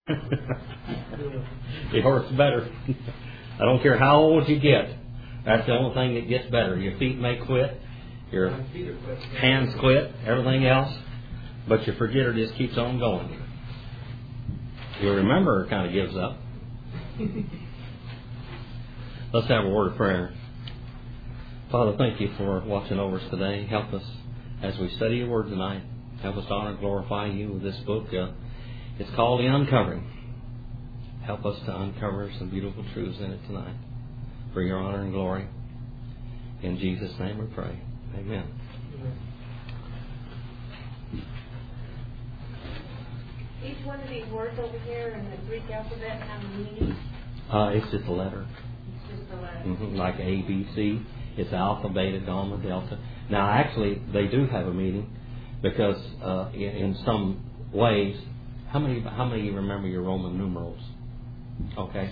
It hurts better. I don't care how old you get. That's the only thing that gets better. Your feet may quit, your hands quit, everything else, but your forgetter just keeps on going. Your rememberer kind of gives up. Let's have a word of prayer. Father, thank you for watching over us today. Help us as we study your word tonight. Help us to honor and glorify you with this book. It's called The Uncovering. Help us to uncover some beautiful truths in it tonight for your honor and glory. In Jesus' name we pray. Amen. Each one of these words over here in the Greek alphabet have a meaning? It's just a letter. It's just a letter. Like A, B, C. It's alpha, beta, gamma, delta. Now, actually, they do have a meaning because in some ways, how many of you remember your Roman numerals? Okay.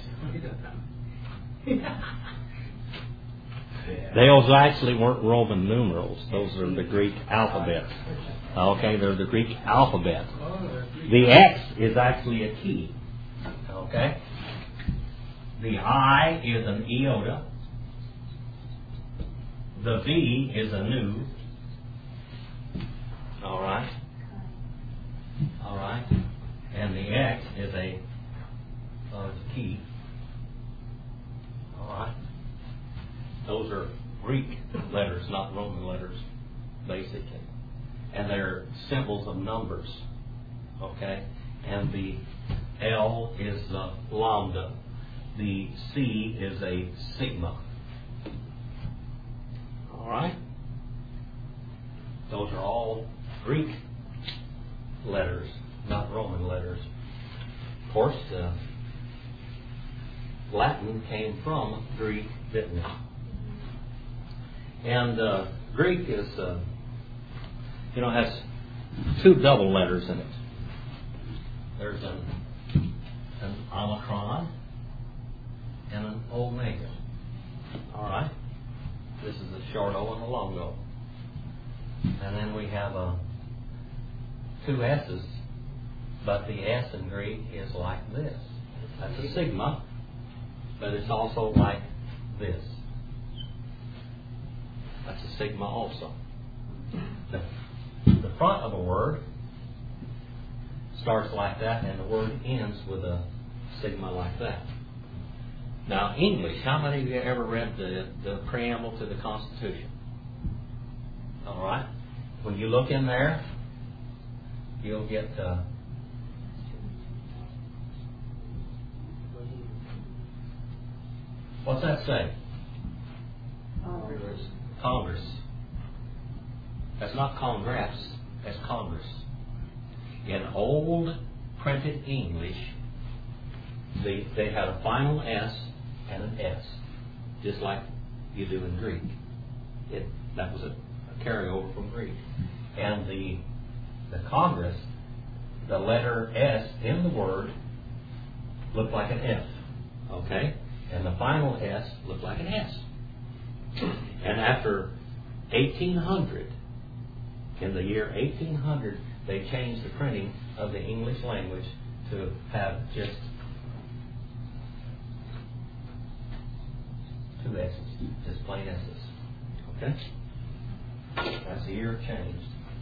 Those actually weren't Roman numerals. Those are the Greek alphabet. Okay, they're the Greek alphabet. The X is actually a key. Okay. The I is an iota. The V is a nu. All right. All right. And the X is a key. All right. Those are Greek letters, not Roman letters, basically. And they're symbols of numbers. Okay? And the L is lambda. The C is a sigma. All right? Those are all Greek letters, not Roman letters. Of course, Latin came from Greek, didn't it? And Greek is, has two double letters in it. There's an omicron and an omega. All right? This is a short O and a long O. And then we have two S's, but the S in Greek is like this. That's a sigma, but it's also like this. That's a sigma also. The front of a word starts like that, and the word ends with a sigma like that. Now, English, how many of you ever read the preamble to the Constitution? All right? When you look in there, you'll get... what's that say? Congress. That's not Congress, that's Congress. In old printed English, they had a final S and an S, just like you do in Greek. That was a carryover from Greek. And the Congress, the letter S in the word looked like an F, okay? And the final S looked like an S. And after 1800, in the year 1800, they changed the printing of the English language to have just two S's, just plain S's. Okay? That's the year it changed.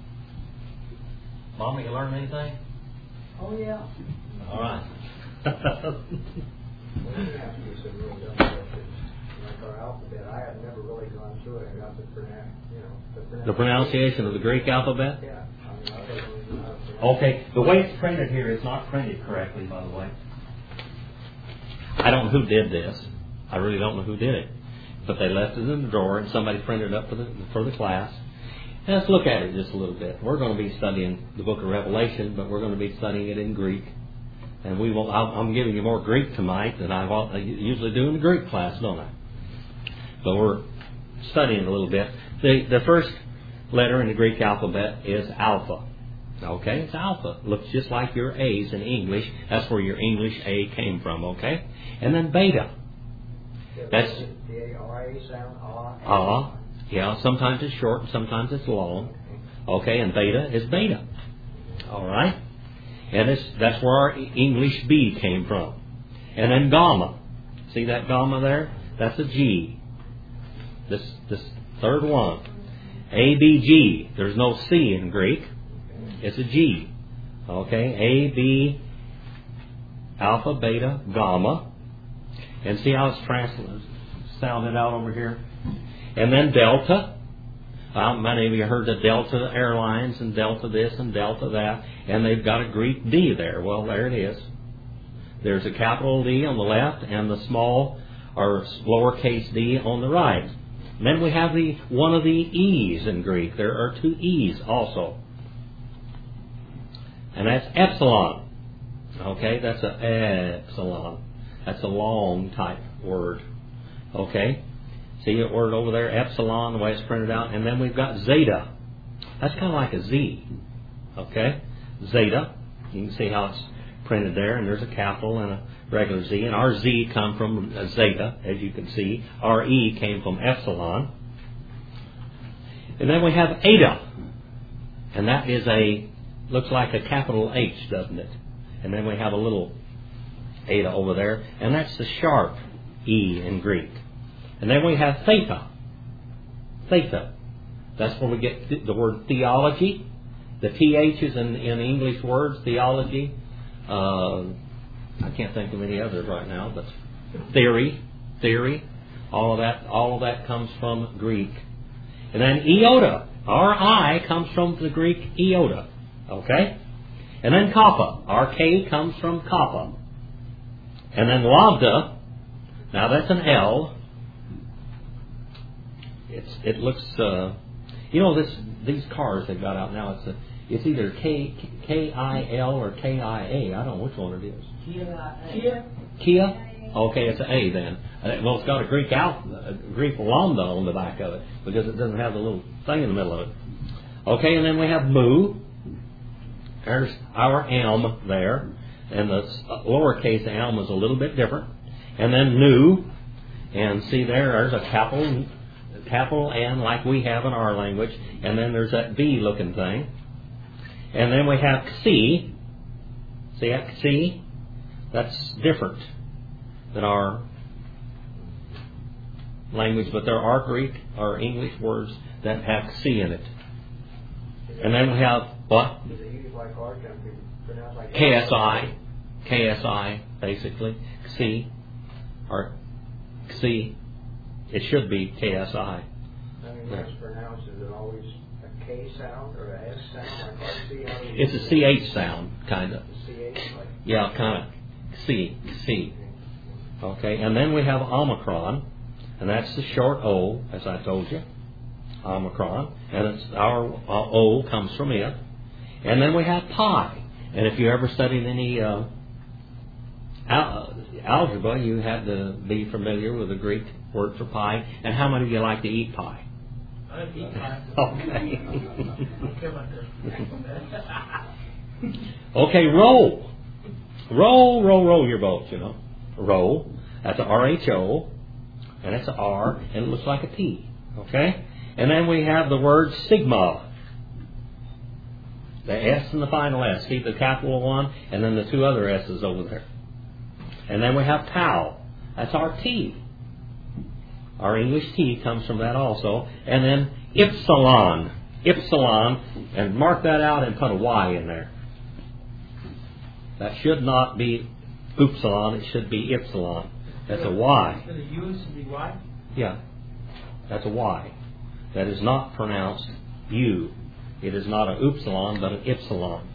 Mama, you learn anything? Oh, yeah. All right. Like our alphabet, I have never really gone through it. I got the pronunciation of the Greek alphabet? Yeah. Okay, the way it's printed here is not printed correctly, by the way. I don't know who did this. I really don't know who did it. But they left it in the drawer, and somebody printed it up for the class. And let's look at it just a little bit. We're going to be studying the book of Revelation, but we're going to be studying it in Greek. And I'm giving you more Greek tonight than I usually do in the Greek class, don't I? But we're studying a little bit. The first letter in the Greek alphabet is alpha. Okay, it's alpha. Looks just like your A's in English. That's where your English A came from, okay? And then beta. That's the A-R-A sound. Yeah, sometimes it's short and sometimes it's long. Okay, and beta is beta. All right? And that's where our English B came from. And then gamma. See that gamma there? That's a G. This third one. ABG. There's no C in Greek. It's a G. Okay? A, B, alpha, beta, gamma. And see how it's sounded out over here? And then delta. Many of you heard of Delta Airlines and Delta this and Delta that. And they've got a Greek D there. Well, there it is. There's a capital D on the left and the small or lowercase d on the right. And then we have one of the E's in Greek. There are two E's also. And that's epsilon. Okay, that's a epsilon. That's a long type word. Okay? See a word over there, epsilon, the way it's printed out. And then we've got zeta. That's kind of like a Z. Okay? Zeta. You can see how it's printed there. And there's a capital and a regular Z. And our Z come from a zeta, as you can see. Our E came from epsilon. And then we have eta. And that is looks like a capital H, doesn't it? And then we have a little eta over there. And that's the sharp E in Greek. And then we have theta. Theta. That's where we get the word theology. The THs in English words, theology. I can't think of any others right now, but theory. All of that comes from Greek. And then iota. Our I comes from the Greek iota. Okay? And then kappa. Our K comes from kappa. And then lambda. Now that's an L. It looks, these cars they've got out now. It's either K-I-L or K-I-A. I don't know which one it is. Kia. Okay, it's an A then. Well, it's got a Greek lambda on the back of it because it doesn't have the little thing in the middle of it. Okay, and then we have mu. There's our M there, and the lowercase m is a little bit different. And then nu, and see there's a capital N like we have in our language, and then there's that V looking thing. And then we have Xi. See that Xi? That's different than our language, but there are Greek or English words that have Xi in it. And then we have what? Is it used like ours? Can it be pronounced like KSI. KSI, basically. Xi. Or Xi. It should be KSI. I mean, when it's pronounced, is it always a K sound or a S sound? Like RC? It's a CH sound, kind of. CH? Like, Yeah, kind of. C. Okay, and then we have Omicron, and that's the short O, as I told you. Omicron, and it's our O comes from it. And then we have pi. And if you ever studied any algebra, you had to be familiar with the Greek word for pi. And how many of you like to eat pie? I don't eat pie. Okay. I don't care about this. Okay, roll. Roll your boat, Roll. That's a R-H-O. And it's a R. And it looks like a P. Okay? And then we have the word sigma. The S and the final S. See the capital one and then the two other S's over there. And then we have tau. That's our T. Our English T comes from that also. And then ipsilon. And mark that out and put a Y in there. That should not be upsilon. It should be ipsilon. That's a Y. So the U should be Y? Yeah. That's a Y. That is not pronounced U. It is not an upsilon, but an ipsilon.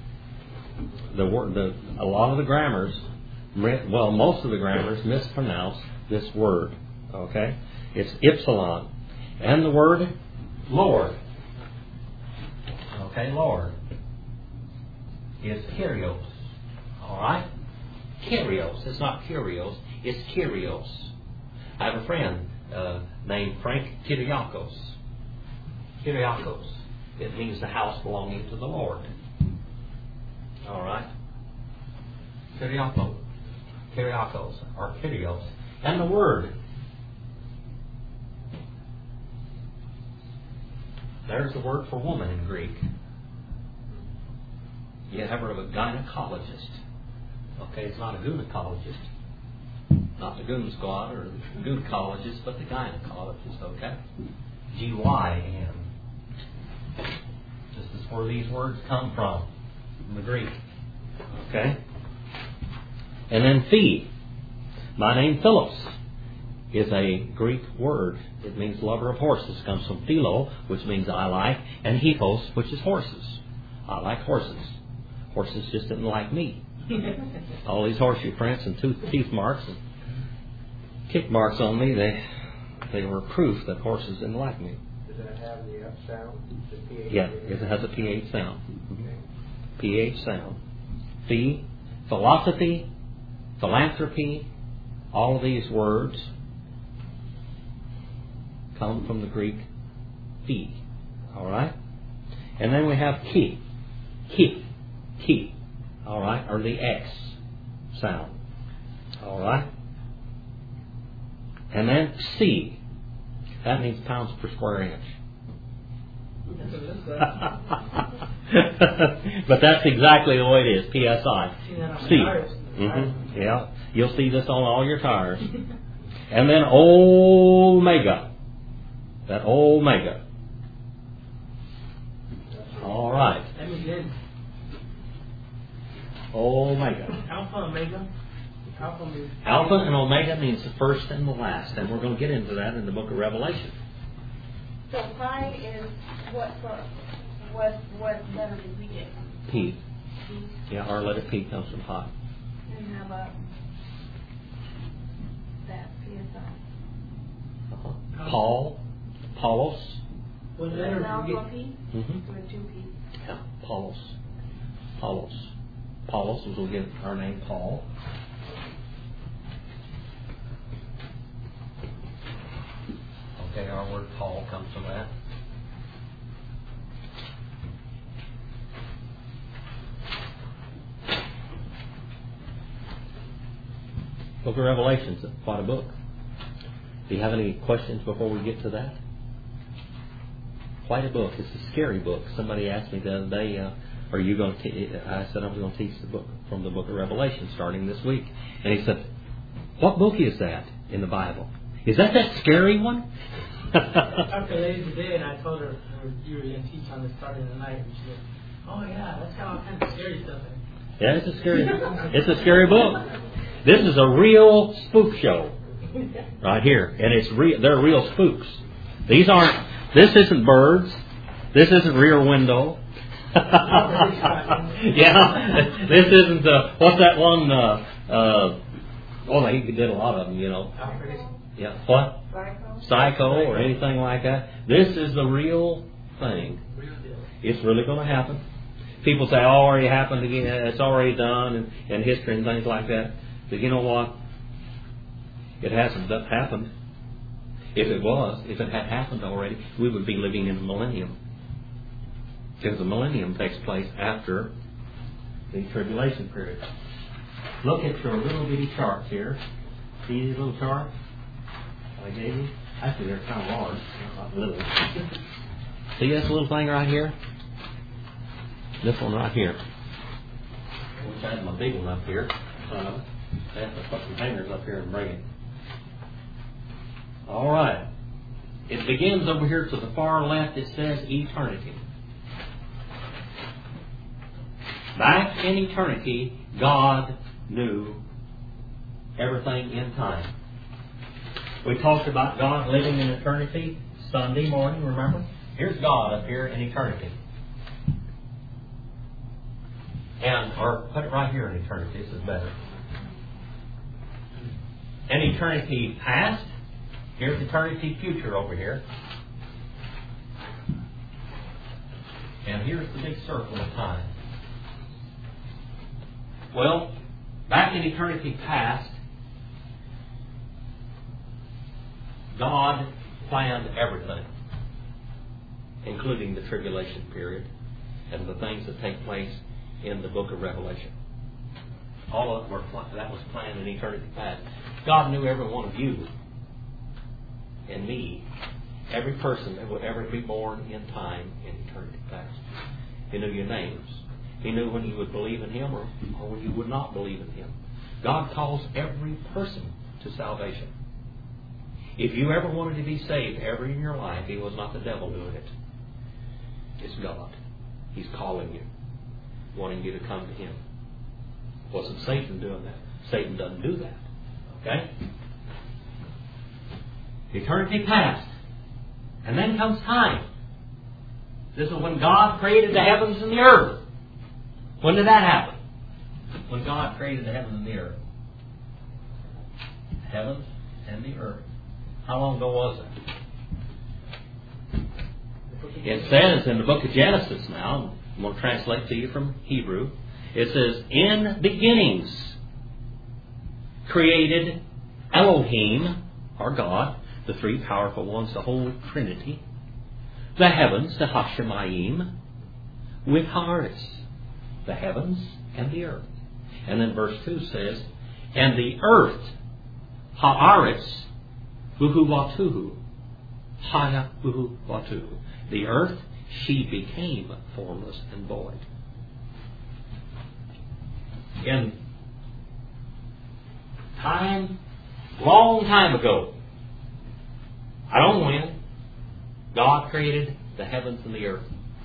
A lot of the grammars, most of the grammars mispronounce this word. Okay? It's ipsilon. And the word Lord. Okay, Lord is Kyrios. All right? Kyrios. It's not Kyrios. It's Kyrios. I have a friend named Frank Kyriakos. Kyriakos. It means the house belonging to the Lord. All right? Kyriakos. Or Kyrios. And the word. There's the word for woman in Greek. You ever heard of a gynecologist? Okay, it's not a gynecologist. Not the goon squad or the gynecologist, but the gynecologist, okay? G-Y-N. This is where these words come from the Greek. Okay? And then phi. My name Phillips is a Greek word. It means lover of horses. It comes from philo, which means I like, and hippos, which is horses. I like horses. Horses just didn't like me. All these horseshoe prints and teeth marks and kick marks on me, they were proof that horses didn't like me. Does it have the F sound? The PH? Yeah, it has a PH sound. Okay. PH sound. Phi, philosophy, philanthropy, all of these words come from the Greek phi. Alright? And then we have ki. Ki. Alright? Or the X sound. Alright? And then C. That means pounds per square inch. But that's exactly the way it is. PSI. C. Mm-hmm. Yeah. You'll see this on all your tires. And then Omega. That Omega. All right. Omega. Alpha, Omega. Alpha and Omega means the first and the last, and we're going to get into that in the book of Revelation. So pi is what letter did we get? P. P. Yeah, our letter P comes from pi. And how about that PSI? Paulos. What And letter did also we a get? P? Mm-hmm. With two P's. Yeah, Paulos. Paulos is we'll get our name Paul. Okay, our word Paul comes from that. Book of Revelation's quite a book. Do you have any questions before we get to that? Quite a book. It's a scary book. Somebody asked me the other day, are you going to I said I was going to teach the book from the book of Revelation starting this week. And he said, what book is that in the Bible? Is that scary one? After later today, and I told her you were going to teach on this starting the night, and she said, "Oh yeah, that's got all kinds of scary stuff in it." Yeah, it's a scary book. This is a real spook show right here, and it's real. They're real spooks. These aren't. This isn't Birds. This isn't Rear Window. Yeah, this isn't. What's that one? He did a lot of them, you know. Yeah, what? Psycho or anything like that. This is the real thing. It's really going to happen. People say, "Oh, already happened again. It's already done," and history and things like that. But you know what? It hasn't happened. If it had happened already, we would be living in the millennium. Because the millennium takes place after the tribulation period. Look at your little bitty charts here. See these little charts I gave you? Actually, they're kind of large, not little. See this little thing right here? This one right here. I wish I had my big one up here. I have to put some hangers up here and bring it. All right. It begins over here to the far left. It says eternity. Back in eternity, God knew everything in time. We talked about God living in eternity Sunday morning, remember? Here's God up here in eternity. Or put it right here in eternity. This is better. In eternity past, here's eternity future over here. And here's the big circle of time. Well, back in eternity past, God planned everything, including the tribulation period and the things that take place in the book of Revelation. All of them that was planned in eternity past. God knew every one of you and me, every person that would ever be born in time in eternity past. He knew your names. He knew when you would believe in Him or when you would not believe in Him. God calls every person to salvation. If you ever wanted to be saved ever in your life, it was not the devil doing it. It's God. He's calling you, wanting you to come to Him. It wasn't Satan doing that. Satan doesn't do that. Okay? Eternity passed. And then comes time. This is when God created the heavens and the earth. When did that happen? When God created the heavens and the earth. The heavens and the earth. How long ago was that? It says in the book of Genesis now, I'm going to translate to you from Hebrew. It says, in beginnings created Elohim, our God, the three powerful ones, the whole Trinity, the heavens, the Hashemayim, with Haaretz, the heavens and the earth. And then verse 2 says, and the earth, Haaretz, Buhu Watuhu, Haya Buhu Watuhu. The earth, she became formless and void. In time, long time ago, I don't know when, God created the heavens and the earth.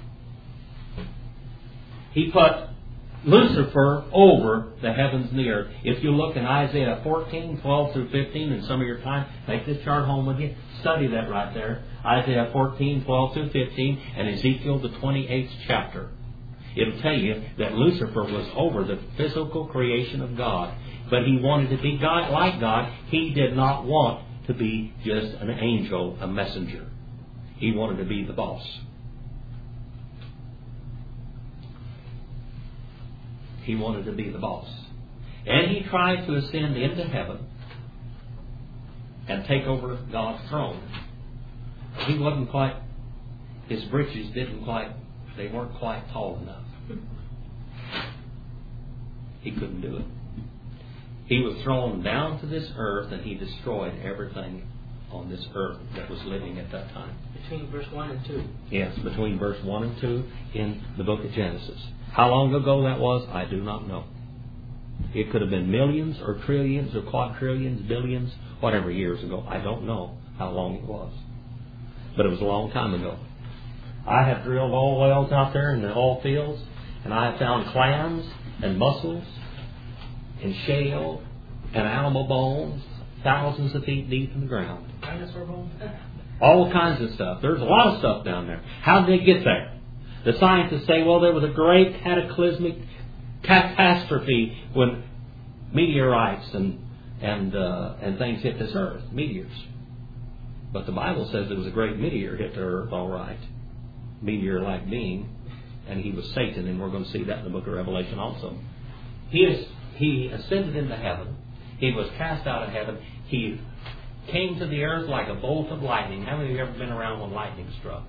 He put Lucifer over the heavens and the earth. If you look in Isaiah 14, 12 through 15, in some of your time, take this chart home with you. Study that right there. Isaiah 14, 12 through 15, and Ezekiel the 28th chapter. It'll tell you that Lucifer was over the physical creation of God. But he wanted to be God, like God. He did not want to be just an angel, a messenger. He wanted to be the boss. He wanted to be the boss. And he tried to ascend into heaven and take over God's throne. He wasn't quite, his britches they weren't quite tall enough. He couldn't do it. He was thrown down to this earth and he destroyed everything on this earth that was living at that time. Between verse 1 and 2. Yes, between verse 1 and 2 in the book of Genesis. How long ago that was, I do not know. It could have been millions or trillions or quadrillions, billions, whatever years ago. I don't know how long it was. But it was a long time ago. I have drilled oil wells out there in the oil fields, and I have found clams and mussels and shale and animal bones thousands of feet deep in the ground. Dinosaur bones? All kinds of stuff. There's a lot of stuff down there. How did they get there? The scientists say, well, there was a great cataclysmic catastrophe when meteorites and things hit this earth, meteors. But the Bible says it was a great meteor hit the earth, all right. Meteor-like being, and he was Satan, and we're going to see that in the book of Revelation also. He ascended into heaven. He was cast out of heaven. He came to the earth like a bolt of lightning. How many of you have ever been around when lightning struck?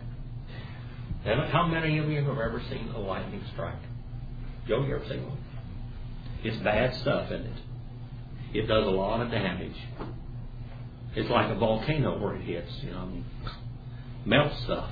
How many of you have ever seen a lightning strike? Joe, you ever seen one? It's bad stuff, isn't it? It does a lot of damage. It's like a volcano where it hits, melts stuff.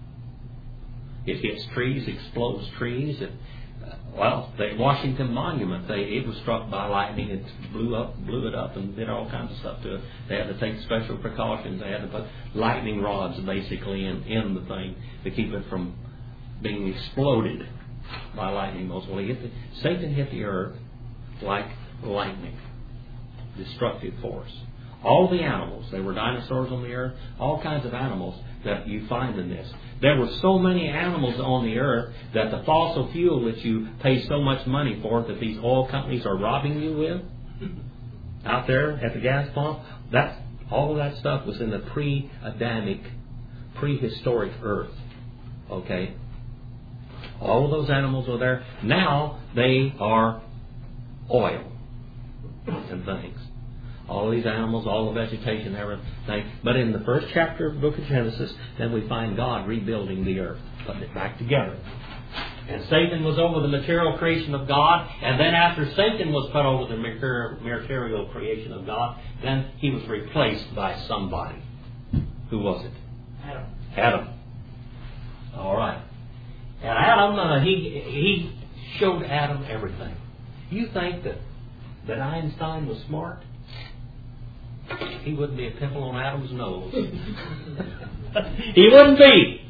It hits trees, explodes trees. The Washington Monument, it was struck by lightning. It blew it up and did all kinds of stuff to it. They had to take special precautions. They had to put lightning rods basically in the thing to keep it from being exploded by lightning bolts. Well, Satan hit the earth like lightning, destructive force. All the animals, there were dinosaurs on the earth, all kinds of animals that you find in this. There were so many animals on the earth that the fossil fuel that you pay so much money for, that these oil companies are robbing you with, out there at the gas pump, all of that stuff was in the pre-Adamic, prehistoric earth. Okay? All of those animals were there. Now they are oil and things. All these animals, all the vegetation, everything. But in the first chapter of the book of Genesis, then we find God rebuilding the earth, putting it back together. And Satan was over the material creation of God. And then after Satan was put over the material creation of God, then he was replaced by somebody. Who was it? Adam. All right. And Adam, he showed Adam everything. You think that Einstein was smart? He wouldn't be a pimple on Adam's nose. He wouldn't be.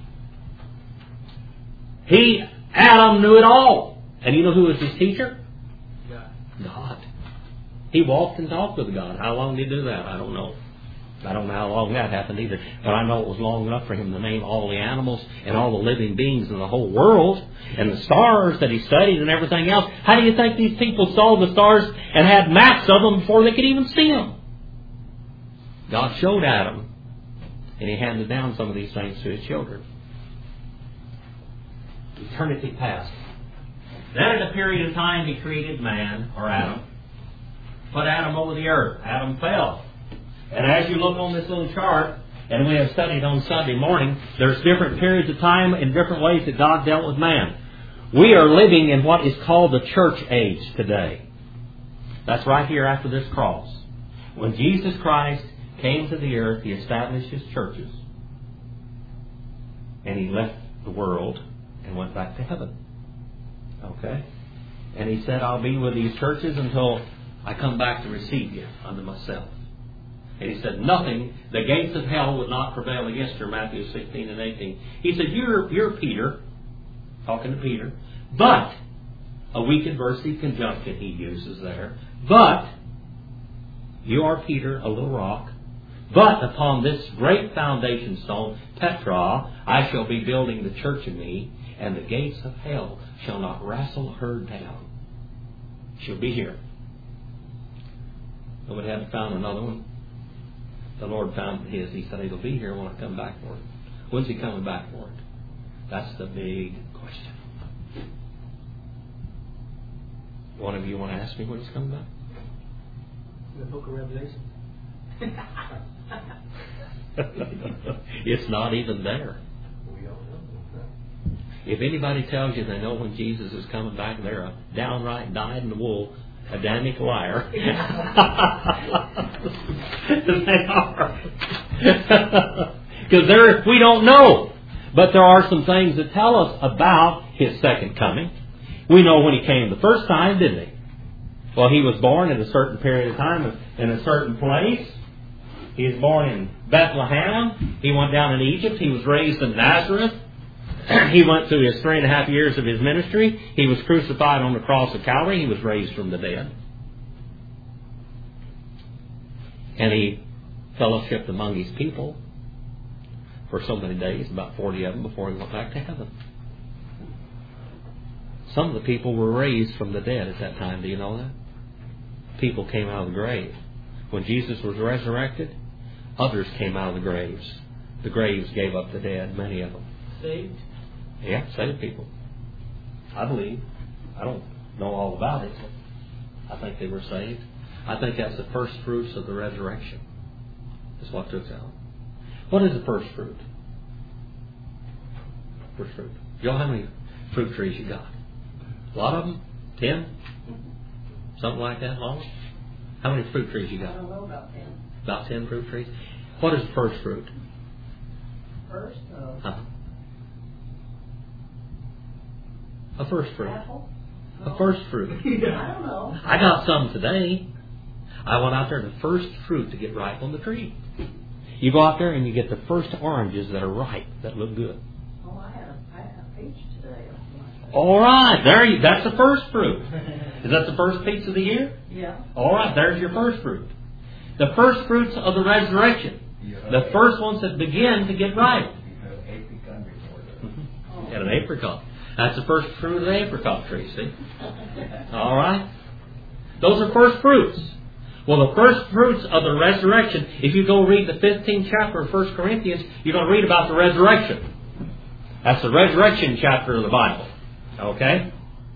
Adam knew it all. And you know who was his teacher? God. He walked and talked with God. How long did he do that? I don't know. I don't know how long that happened either. But I know it was long enough for him to name all the animals and all the living beings in the whole world and the stars that he studied and everything else. How do you think these people saw the stars and had maps of them before they could even see them? God showed Adam, and he handed down some of these things to his children. Eternity passed. Then in a period of time he created man, or Adam, put Adam over the earth. Adam fell. And as you look on this little chart, and we have studied on Sunday morning, there's different periods of time and different ways that God dealt with man. We are living in what is called the church age today. That's right here after this cross. When Jesus Christ came to the earth, he established his churches. And he left the world and went back to heaven. Okay? And he said, I'll be with these churches until I come back to receive you unto myself. And he said, nothing, the gates of hell would not prevail against you, Matthew 16 and 18. He said, you're Peter, talking to Peter, but, a weak adversive conjunction he uses there, but, you are Peter, a little rock, but upon this great foundation stone, Petra, I shall be building the church of me, and the gates of hell shall not wrestle her down. She'll be here. Nobody hadn't found another one. The Lord found his. He said, it'll be here when I come back for it. When's he coming back for it? That's the big question. One of you want to ask me when he's coming back? The book of Revelation. It's not even there. We don't know. If anybody tells you they know when Jesus is coming back, they're a downright dyed-in-the-wool Adamic liar. They are. Because we don't know. But there are some things that tell us about his second coming. We know when he came the first time, didn't he? Well, he was born in a certain period of time in a certain place. He was born in Bethlehem. He went down in Egypt. He was raised in Nazareth. He went through his 3.5 years of his ministry. He was crucified on the cross of Calvary. He was raised from the dead. And he fellowshiped among his people for so many days, about 40 of them, before he went back to heaven. Some of the people were raised from the dead at that time. Do you know that? People came out of the grave. When Jesus was resurrected, others came out of the graves. The graves gave up the dead, many of them. Saved? Yeah, saved people. I believe. I don't know all about it. I think they were saved. I think that's the first fruits of the resurrection. That's what took out. What is the first fruit? First fruit. Y'all, how many fruit trees you got? A lot of them? 10? Something like that long? How many fruit trees you got? I don't know about 10. About 10 fruit trees? What is the first fruit? First, A first fruit. apple? A first fruit. I don't know. I got some today. I went out there, the first fruit to get ripe on the tree. You go out there and you get the first oranges that are ripe, that look good. Oh, I had a peach today. All right, that's the first fruit. Is that the first peach of the year? Yeah. All right, there's your first fruit. The first fruits of the resurrection. The first ones that begin to get ripe. And an apricot. That's the first fruit of the apricot tree, see? All right? Those are first fruits. Well, the first fruits of the resurrection, if you go read the 15th chapter of 1 Corinthians, you're going to read about the resurrection. That's the resurrection chapter of the Bible. Okay?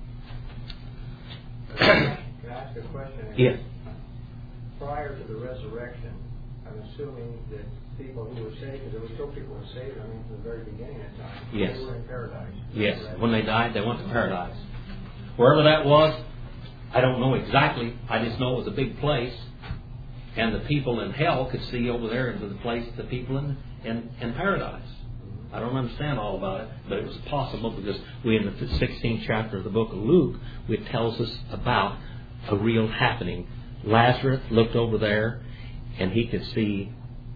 Can I ask a question? Yes. Prior to the resurrection, I'm assuming that people who were saved, because there were still people who were saved, from the very beginning of time. Yes. They were in paradise. Yes. When they died, they went to paradise. Wherever that was, I don't know exactly. I just know it was a big place. And the people in hell could see over there into the place, the people in paradise. I don't understand all about it, but it was possible because we, in the 16th chapter of the book of Luke, it tells us about a real happening. Lazarus looked over there, and he could see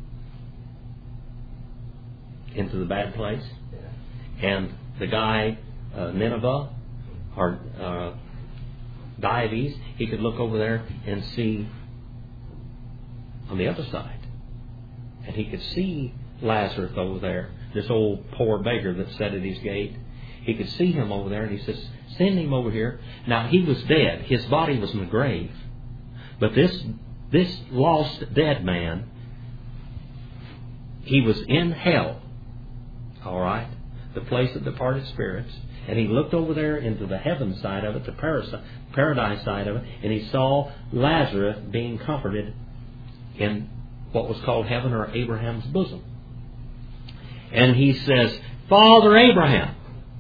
into the bad place. And the guy, Nineveh, or Dives, he could look over there and see on the other side. And he could see Lazarus over there, this old poor beggar that sat at his gate. He could see him over there, and he says, send him over here. Now, he was dead. His body was in the grave. But this lost dead man, he was in hell. All right? The place of departed spirits. And he looked over there into the heaven side of it, the paradise side of it, and he saw Lazarus being comforted in what was called heaven, or Abraham's bosom. And he says, Father Abraham,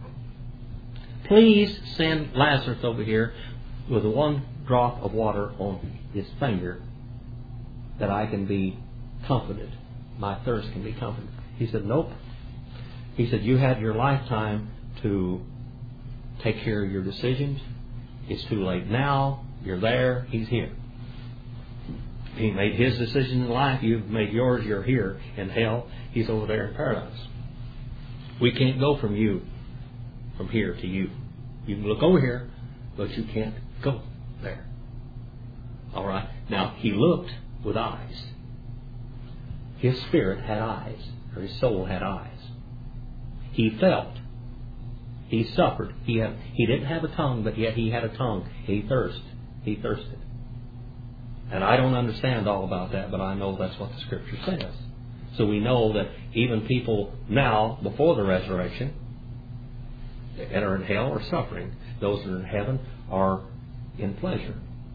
please send Lazarus over here with one drop of water on his finger, that I can be comforted. My thirst can be comforted. He said, nope. He said, you had your lifetime to take care of your decisions. It's too late now. You're there. He's here. He made his decision in life. You've made yours. You're here in hell. He's over there in paradise. We can't go from here to you. You can look over here, but you can't go there. All right. Now, he looked with eyes. His spirit had eyes, or his soul had eyes. He felt. He suffered. He didn't have a tongue, but yet he had a tongue. He thirsted. And I don't understand all about that, but I know that's what the Scripture says. So we know that even people now, before the resurrection, that are in hell are suffering. Those that are in heaven are in pleasure.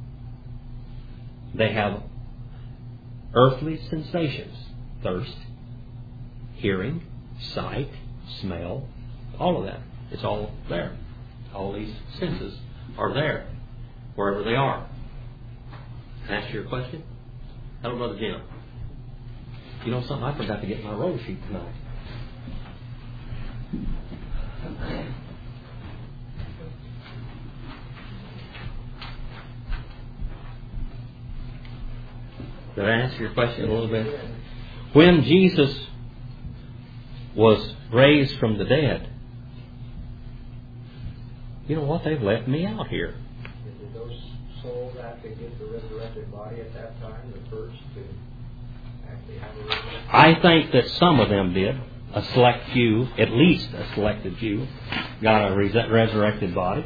They have earthly sensations. Thirst, hearing, sight, smell, all of that. It's all there. All these senses are there, wherever they are. Can I ask you a question? Hello, Brother Jim. You know something? I forgot to get my roll sheet tonight. Did I answer your question a little bit? When Jesus was raised from the dead, you know what? They've left me out here. Did those souls actually get the resurrected body at that time, the first to actually have a resurrection? I think that some of them did. A select few, at least a selected few, got a resurrected body.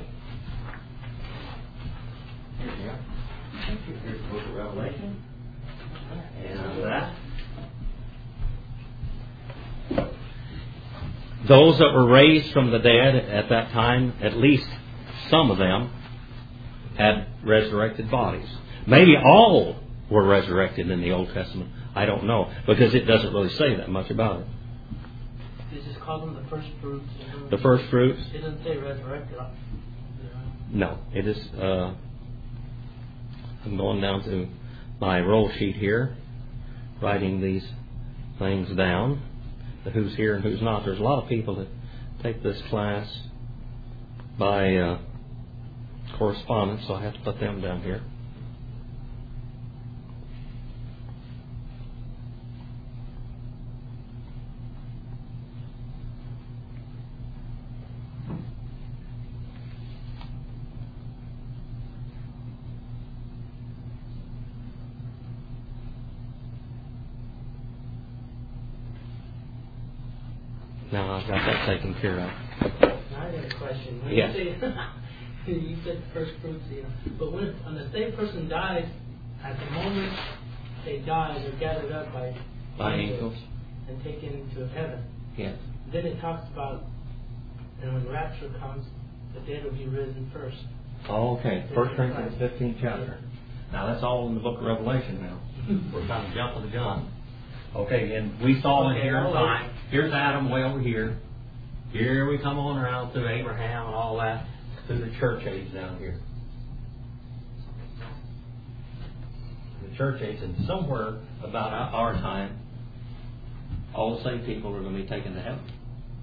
Here we are. Here's the book of Revelation. And that. Those that were raised from the dead at that time, at least some of them had resurrected bodies. Maybe all were resurrected in the Old Testament. I don't know, because it doesn't really say that much about it. It just calls them the first fruits. The first fruits? It doesn't say resurrected. No, it is. I'm going down to my roll sheet here, writing these things down. The who's here and who's not. There's a lot of people that take this class by correspondence, so I have to put them down here. Now I've got that taken care of. Now I got a question. When Yes. you said first fruits, but when the same person dies, at the moment they die, they're gathered up by angels and taken into heaven. Yes. Then it talks about, and when rapture comes, the dead will be risen first. Oh, okay. 1 Corinthians 15th chapter. Now that's all in the book of Revelation now. We're kind of jumping the gun. Okay, and we saw it here in time. Here's Adam way over here. Here we come on around through Abraham and all that, through the church age down here. The church age, and somewhere about our time, all the same people are going to be taken to heaven.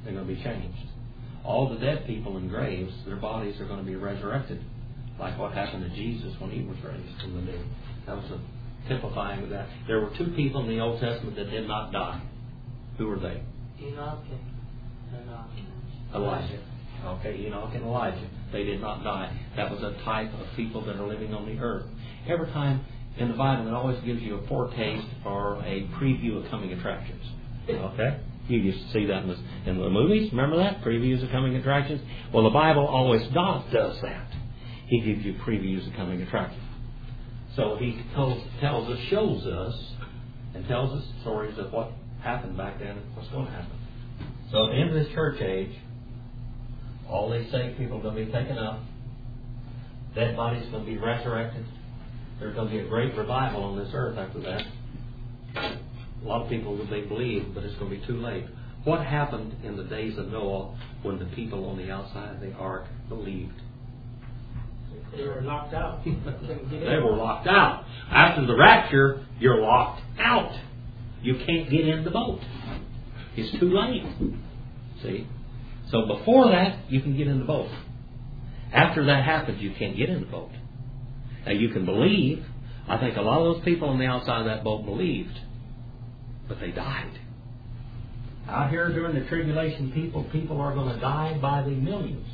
They're going to be changed. All the dead people in graves, their bodies are going to be resurrected, like what happened to Jesus when he was raised from the dead. That was a typifying of that. There were two people in the Old Testament that did not die. Who were they? Enoch and Elijah. Okay, Enoch and Elijah. They did not die. That was a type of people that are living on the earth. Every time in the Bible, it always gives you a foretaste or a preview of coming attractions. Okay? You used to see that in the movies. Remember that? Previews of coming attractions? Well, the Bible always does that. He gives you previews of coming attractions. So he tells us, shows us, and tells us stories of what happened back then and what's going to happen. So at the end of this church age, all these saved people are going to be taken up. Dead bodies are going to be resurrected. There's going to be a great revival on this earth after that. A lot of people would believe, but it's going to be too late. What happened in the days of Noah when the people on the outside of the ark believed? They were locked out. They were locked out. After the rapture, you're locked out. You can't get in the boat. It's too late. See? So before that, you can get in the boat. After that happens, you can't get in the boat. Now you can believe. I think a lot of those people on the outside of that boat believed, but they died. Out here during the tribulation, people are going to die by the millions.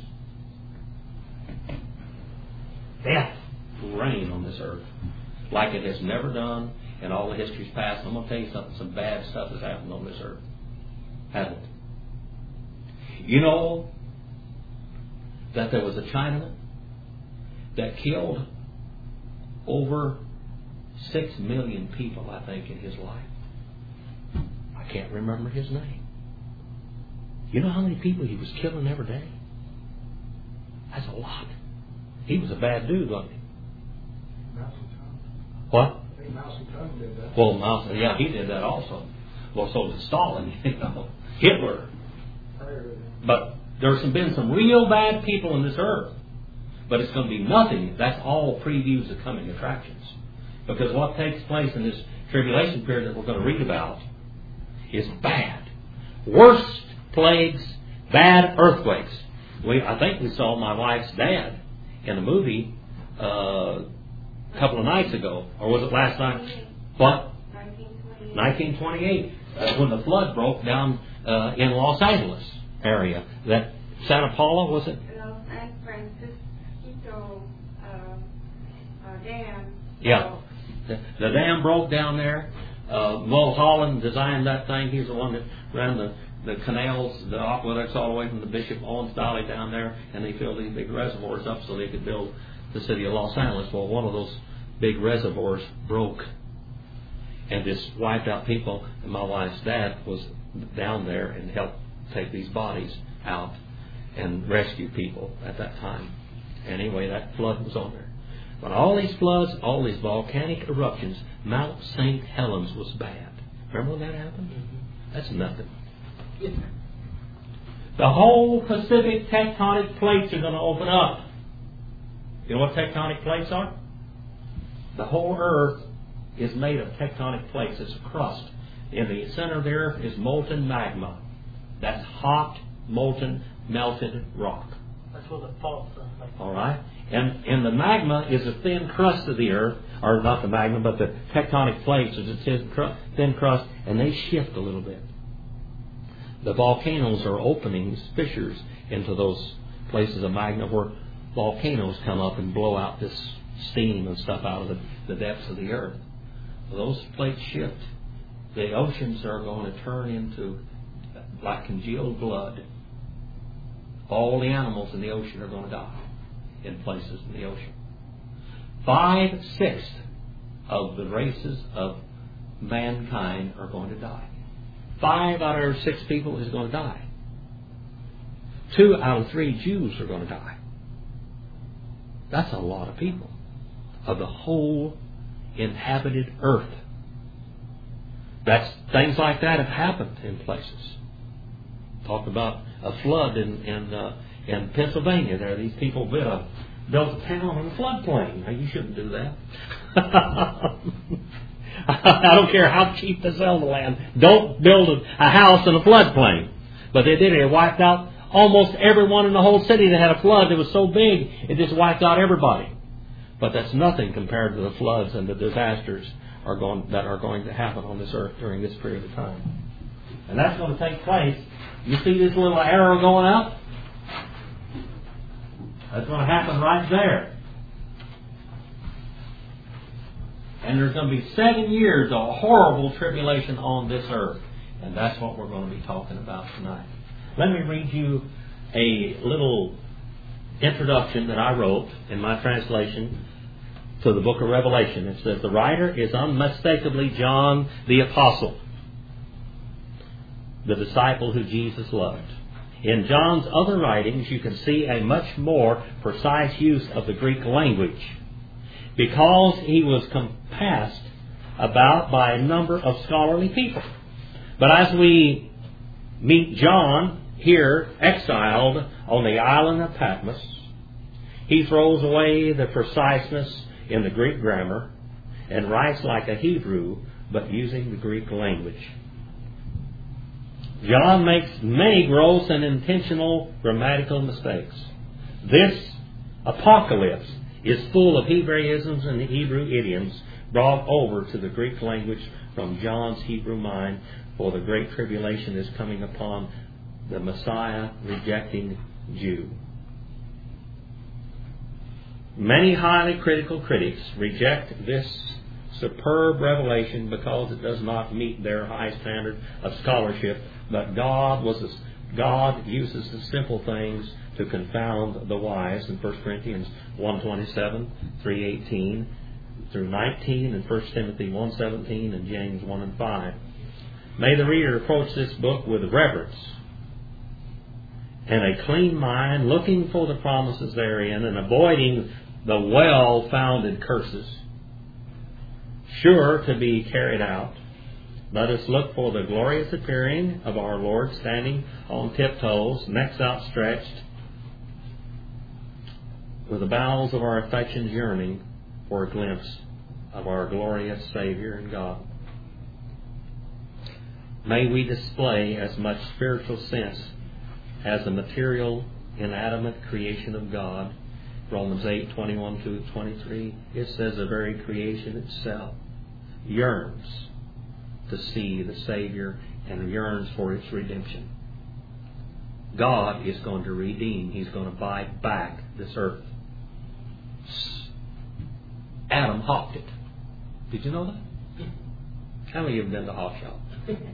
Death will reign on this earth like it has never done in all the history's past. I'm going to tell you something. Some bad stuff has happened on this earth. Hasn't it? You know that there was a Chinaman that killed over 6 million people, I think, in his life. I can't remember his name. You know how many people he was killing every day? That's a lot. He was a bad dude, wasn't he? Mao Zedong. What? I think Mao Zedong did that. Well, Mao, yeah, he did that also. Well, so did Stalin, Hitler. Prior to that. But there's been some real bad people in this earth. But it's going to be nothing. That's all previews of coming attractions. Because what takes place in this tribulation period that we're going to read about is bad. Worst plagues, bad earthquakes. I think we saw my wife's dad in a movie a couple of nights ago. Or was it last night? What? 1928. When the flood broke down in Los Angeles area. That Santa Paula, was it? San Francisco dam. Yeah. The dam broke down there. Mulholland designed that thing. He's the one that ran the canals, the aqueducts all the way from the Bishop Owens Valley down there, and they filled these big reservoirs up so they could build the city of Los Angeles. Well, one of those big reservoirs broke and just wiped out people, and my wife's dad was down there and helped take these bodies out and rescue people at that time. Anyway, that flood was on there. But all these floods, all these volcanic eruptions, Mount St. Helens was bad. Remember when that happened? Mm-hmm. That's nothing. The whole Pacific tectonic plates are going to open up. You know what tectonic plates are? The whole earth is made of tectonic plates. It's a crust. In the center of the earth is molten magma. That's hot, molten, melted rock. That's where the faults are. All right? And the magma is a thin crust of the earth, or not the magma, but the tectonic plates is a thin crust, and they shift a little bit. The volcanoes are openings, fissures into those places of magma where volcanoes come up and blow out this steam and stuff out of the depths of the earth. Those plates shift. The oceans are going to turn into like congealed blood. All the animals in the ocean are going to die in places in the ocean. 5/6 of the races of mankind are going to die. 5 out of every 6 people is going to die. 2 out of 3 Jews are going to die. That's a lot of people of the whole inhabited earth. Things like that have happened in places. Talk about a flood in Pennsylvania. There, these people built a town in a floodplain. Now, you shouldn't do that. I don't care how cheap they sell the land. Don't build a house in a floodplain. But they did it. It wiped out almost everyone in the whole city that had a flood that was so big, it just wiped out everybody. But that's nothing compared to the floods and the disasters that are going to happen on this earth during this period of time. And that's going to take place. You see this little arrow going up? That's going to happen right there. And there's going to be 7 years of horrible tribulation on this earth. And that's what we're going to be talking about tonight. Let me read you a little introduction that I wrote in my translation to the book of Revelation. It says, the writer is unmistakably John the Apostle, the disciple who Jesus loved. In John's other writings, you can see a much more precise use of the Greek language, because he was compassed about by a number of scholarly people. But as we meet John here, exiled on the island of Patmos, he throws away the preciseness in the Greek grammar and writes like a Hebrew, but using the Greek language. John makes many gross and intentional grammatical mistakes. This apocalypse is full of Hebraisms and Hebrew idioms brought over to the Greek language from John's Hebrew mind, for the great tribulation is coming upon the Messiah-rejecting Jew. Many highly critical critics reject this superb revelation because it does not meet their high standard of scholarship, but God uses the simple things to confound the wise in 1 Corinthians 1:27, 3:18 through 19, and 1 Timothy 1:17, and James 1:5. May the reader approach this book with reverence and a clean mind, looking for the promises therein and avoiding the well-founded curses sure to be carried out. Let us look for the glorious appearing of our Lord, standing on tiptoes, necks outstretched, with the bowels of our affections yearning for a glimpse of our glorious Savior and God. May we display as much spiritual sense as the material, inanimate creation of God. Romans 8:21-23, it says the very creation itself yearns to see the Savior and yearns for its redemption. God is going to redeem. He's going to buy back this earth. Adam hawked it. Did you know that? How many of you have been to Hawk Shop?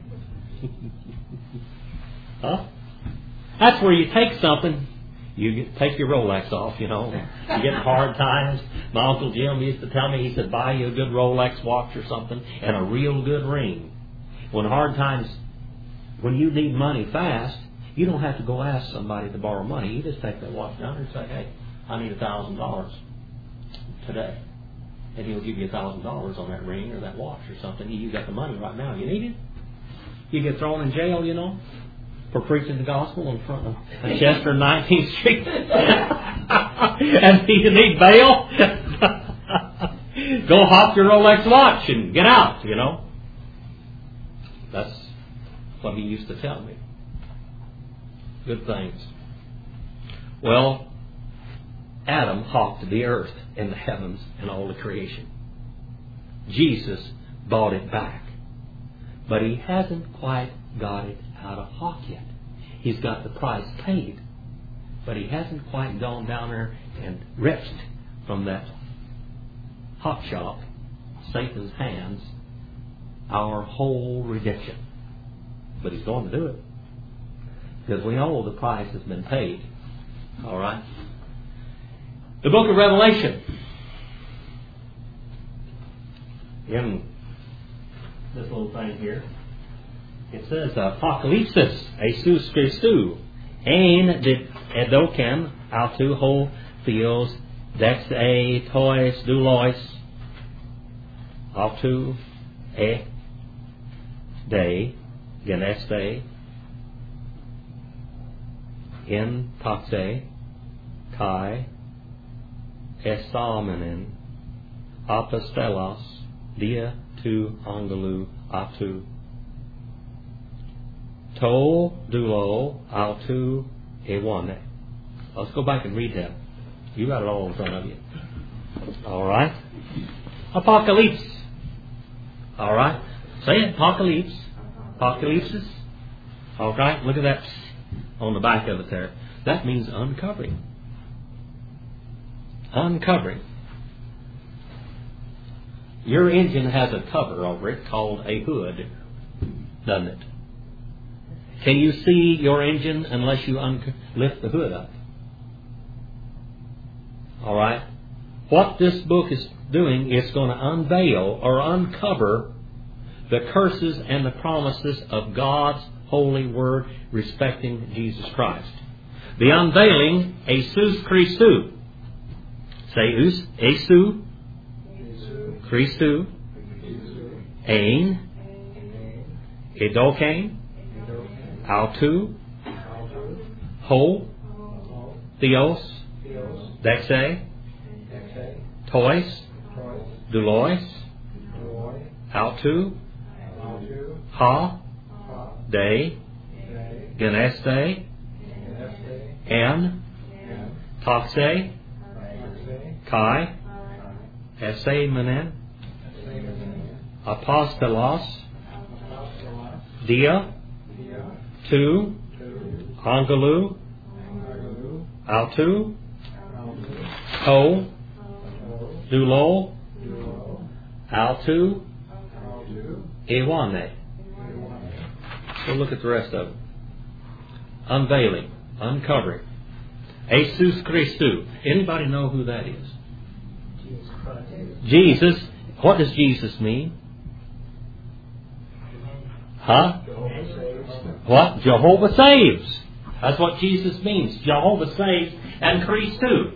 Huh? That's where you take something. You take your Rolex off, you know. You get in hard times. My Uncle Jim used to tell me, he said, buy you a good Rolex watch or something and a real good ring. When hard times, when you need money fast, you don't have to go ask somebody to borrow money. You just take that watch down there and say, hey, I need $1,000 today. And he'll give you $1,000 on that ring or that watch or something. You got the money right now. You need it? You get thrown in jail, you know, for preaching the gospel in front of Chester 19th Street. And you need bail? Go hop your Rolex watch and get out, you know. That's what he used to tell me. Good things. Well, Adam hawked the earth and the heavens and all the creation. Jesus bought it back. But he hasn't quite got it out of hawk yet. He's got the price paid. But he hasn't quite gone down there and wrenched from that hawk shop, Satan's hands, our whole redemption. But he's going to do it. Because we know the price has been paid. All right? The book of Revelation. In this little thing here, it says, Apocalypsis, Jesus Christou, ein dit edoken, autu ho theos, dex e tois doulois, autu e de, geneste, in taxe, kai, esamenin, apostelos, dia tu angelou atu. To, dulo, autu, ewane. Let's go back and read that. You got it all in front of you. All right. Apocalypse. All right. Say it. Apocalypse. Apocalypsis. All right. Look at that on the back of it there. That means uncovering. Uncovering. Your engine has a cover over it called a hood, doesn't it? Can you see your engine unless you lift the hood up? All right. What this book is doing is going to unveil or uncover the curses and the promises of God's holy word respecting Jesus Christ. The unveiling, Jesus Christou. Say Esu, Christou, Ein, Edokain, Autu, Ho, Theos, Dexe, Tois, Dulois, Autu, Ha, De, Geneste, En, Taxe, Kai, Eseimenon, Apostolos, Dia, Tu, Angelou, Autu, Ho, Dulo, Autu, Ewane. So look at the rest of it. Unveiling, uncovering. Jesus Christou. Anybody know who that is? Jesus. What does Jesus mean? Huh? What? Jehovah saves. That's what Jesus means. Jehovah saves and Christou.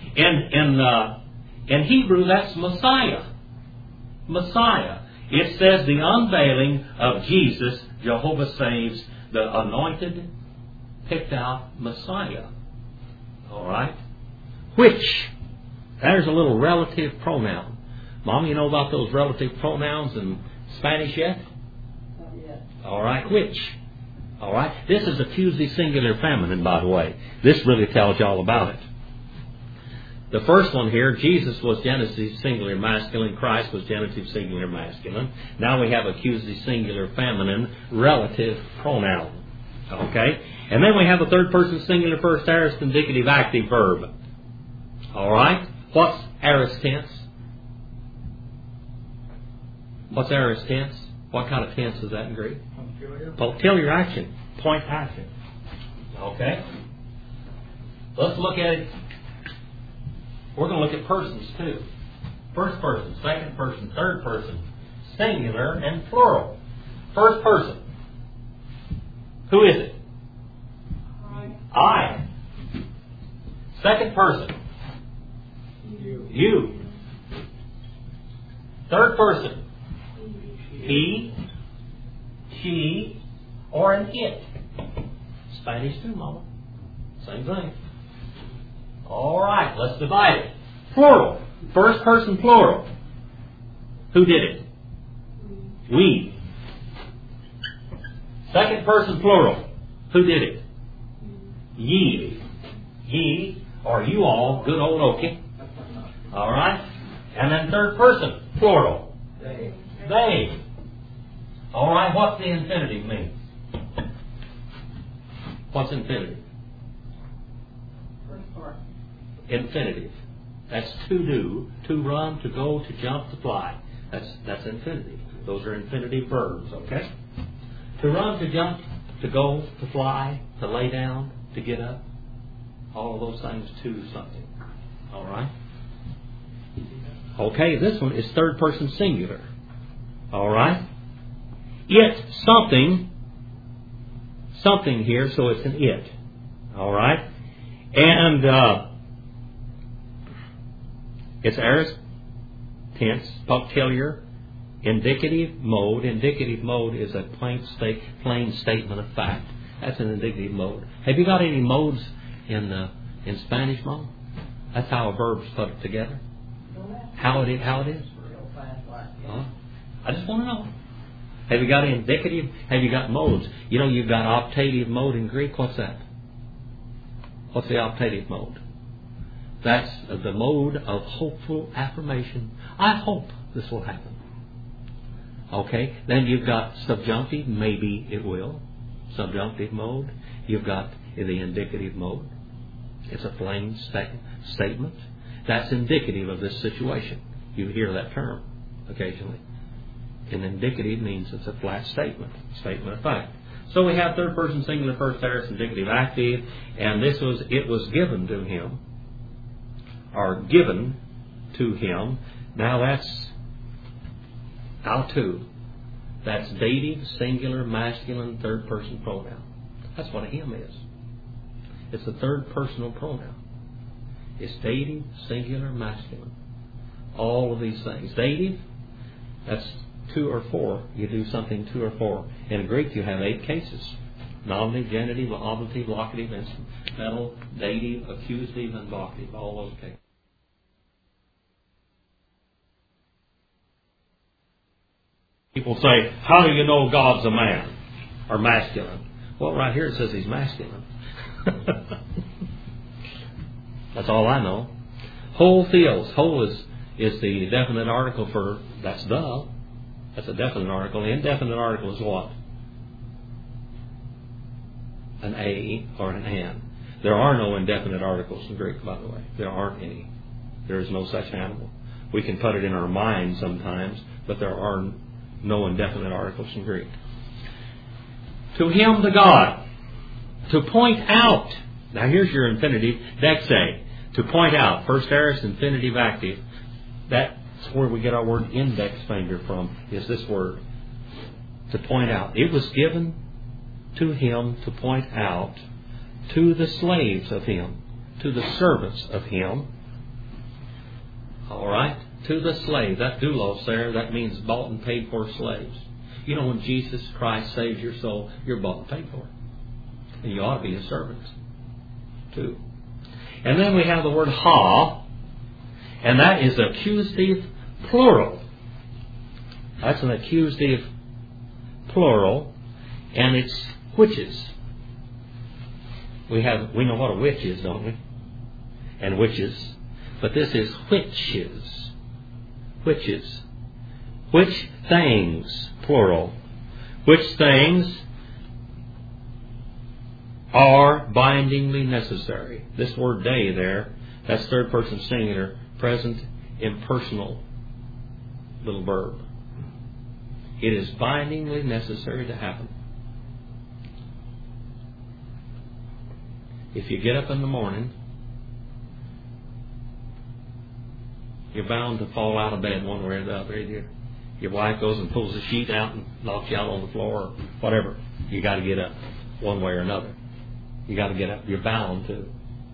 In Hebrew, that's Messiah. Messiah. It says the unveiling of Jesus, Jehovah saves, the anointed, picked out Messiah. All right? Which? There's a little relative pronoun. Mom, you know about those relative pronouns in Spanish yet? All right. Which? All right. This is accusative singular feminine, by the way. This really tells you all about it. The first one here, Jesus was genitive singular masculine. Christ was genitive singular masculine. Now we have accusative singular feminine relative pronoun. Okay? And then we have a third person singular first aorist indicative active verb. All right? What's aorist tense? What's aorist tense? What kind of tense is that in Greek? Punctiliar action. Point action. Okay? Let's look at it. We're going to look at persons too. First person, second person, third person, singular and plural. First person. Who is it? I. Second person. You. Third person. He, she, or an it. Spanish too, Mama. Same thing. All right, let's divide it. Plural. First person plural. Who did it? We. Second person plural. Who did it? Ye. Ye, or you all, good old Okie. All right? And then third person plural. They. All right, what's the infinitive mean? What's infinitive? Infinitive. That's to do, to run, to go, to jump, to fly. That's infinitive. Those are infinitive verbs, okay? To run, to jump, to go, to fly, to lay down, to get up. All of those things to something. All right? Okay, this one is third person singular. All right? It, something here, so it's an it. All right? And it's aorist tense, punctiliar, indicative mode. Indicative mode is a plain statement of fact. That's an indicative mode. Have you got any modes in Spanish, Mom? That's how a verb's put together. How it is. I just want to know. Have you got indicative? Have you got modes? You know, you've got optative mode in Greek. What's that? What's the optative mode? That's the mode of hopeful affirmation. I hope this will happen. Okay? Then you've got subjunctive, maybe it will. Subjunctive mode. You've got the indicative mode. It's a plain statement. That's indicative of this situation. You hear that term occasionally. And indicative means it's a flat statement of fact. So we have third person singular, first aorist, indicative, active, and it was given to him, or given to him. Now that's autou. That's dative, singular, masculine, third person pronoun. That's what a him is. It's a third personal pronoun. It's dative, singular, masculine. All of these things. Dative, that's 2 or 4. You do something 2 or 4. In Greek, you have 8 cases: nominative, genitive, ablative, locative, instrumental, dative, accusative, and vocative. All those cases. People say, how do you know God's a man or masculine? Well, right here it says he's masculine. That's all I know. Whole theos. Whole is the definite article for, that's the. That's a definite article. The indefinite article is what? An a or an an. There are no indefinite articles in Greek, by the way. There aren't any. There is no such animal. We can put it in our mind sometimes, but there are no indefinite articles in Greek. To him, the God. To point out. Now here's your infinitive, dexe. To point out. First aorist, infinitive, active. That's where we get our word index finger from, is this word. To point out. It was given to him to point out to the slaves of him, to the servants of him. All right? To the slave. That doulos there, that means bought and paid for slaves. You know, when Jesus Christ saves your soul, you're bought and paid for. And you ought to be a servant, too. And then we have the word ha, and that is accusative plural. That's an accusative plural, and it's witches. We know what a witch is, don't we? And witches. But this is witches. Witches. Which things, plural. Which things are bindingly necessary. This word day there, that's third person singular, present impersonal little verb. It is bindingly necessary to happen. If you get up in the morning, you're bound to fall out of bed one way or the other. Your wife goes and pulls the sheet out and knocks you out on the floor or whatever. You got to get up one way or another. You got to get up. You're bound to.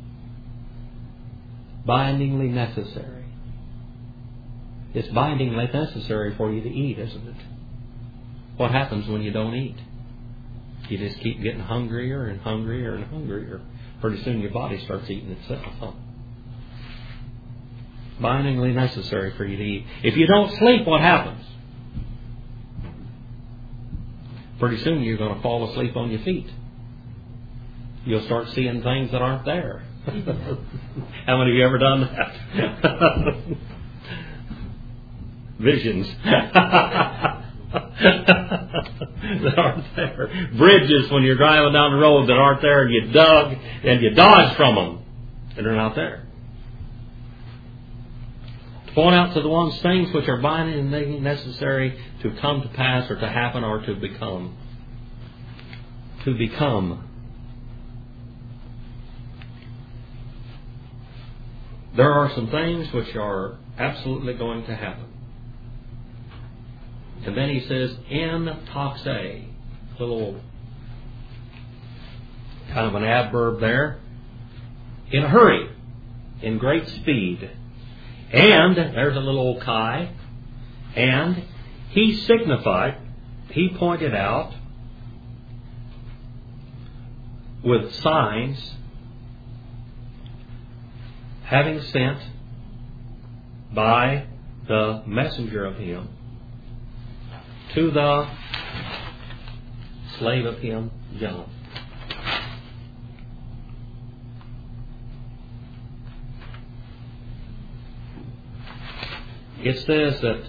Bindingly necessary. It's bindingly necessary for you to eat, isn't it? What happens when you don't eat? You just keep getting hungrier and hungrier and hungrier. Pretty soon your body starts eating itself, huh? Bindingly necessary for you to eat. If you don't sleep, what happens? Pretty soon you're going to fall asleep on your feet. You'll start seeing things that aren't there. How many of you ever done that? Visions. That aren't there. Bridges when you're driving down the road that aren't there, and you dug and you dodged from them, and they're not there. To point out to the ones things which are binding and making necessary to come to pass or to happen or to become. To become. There are some things which are absolutely going to happen. And then he says, en taxe, little kind of an adverb there. In a hurry, in great speed. And, there's a little old chi, and he signified, he pointed out, with signs, having sent by the messenger of him, to the slave of him, John. It says that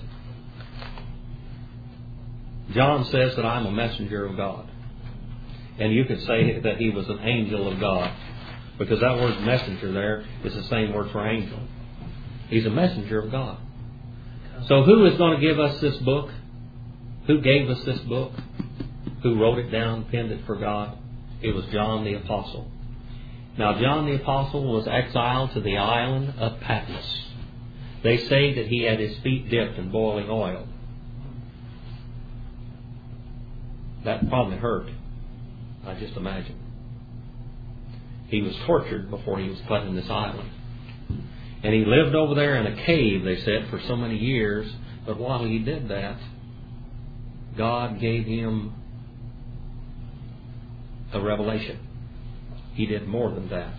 John says that I'm a messenger of God. And you could say that he was an angel of God, because that word messenger there is the same word for angel. He's a messenger of God. So who is going to give us this book? Who gave us this book? Who wrote it down, penned it for God? It was John the Apostle. Now John the Apostle was exiled to the island of Patmos. They say that he had his feet dipped in boiling oil. That probably hurt, I just imagine. He was tortured before he was put in this island. And he lived over there in a cave, they said, for so many years. But while he did that, God gave him a revelation. He did more than that.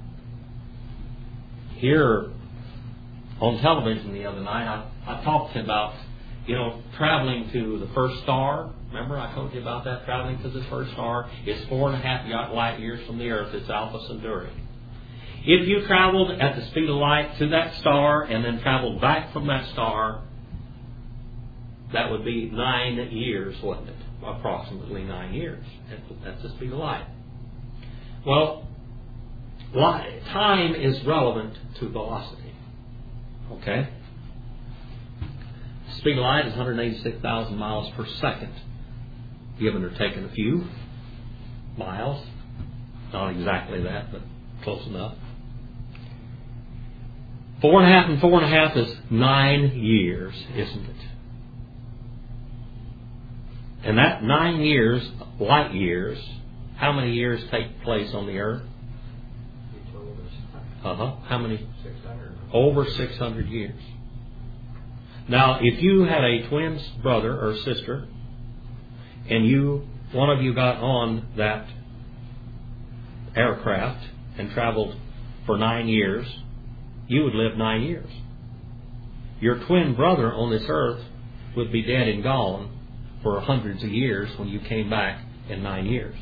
Here on television the other night, I talked about, traveling to the first star. Remember I told you about that, traveling to the first star. It's 4.5 light years from the earth. It's Alpha Centauri. If you traveled at the speed of light to that star and then traveled back from that star, that would be 9 years, wouldn't it? Approximately 9 years. That's the speed of light. Well, time is relevant to velocity. Okay? The speed of light is 186,000 miles per second. Given or taken a few miles. Not exactly that, but close enough. 4.5 and 4.5 is 9 years, isn't it? And that 9 years, light years, how many years take place on the earth? You told us. How many? 600. Over 600 years. Now, if you had a twin brother or sister, and one of you got on that aircraft and traveled for 9 years, you would live 9 years. Your twin brother on this earth would be dead and gone for hundreds of years when you came back in 9 years.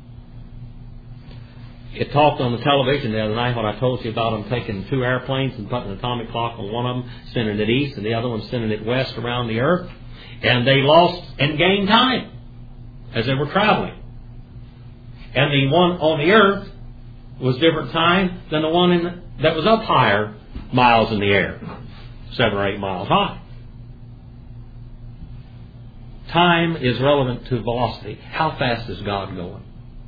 It talked on the television the other night when I told you about them taking 2 airplanes and putting an atomic clock on one of them, sending it east, and the other one sending it west around the earth. And they lost and gained time as they were traveling. And the one on the earth was different time than the one that was up higher, miles in the air, 7 or 8 miles high. Time is relevant to velocity. How fast is God going?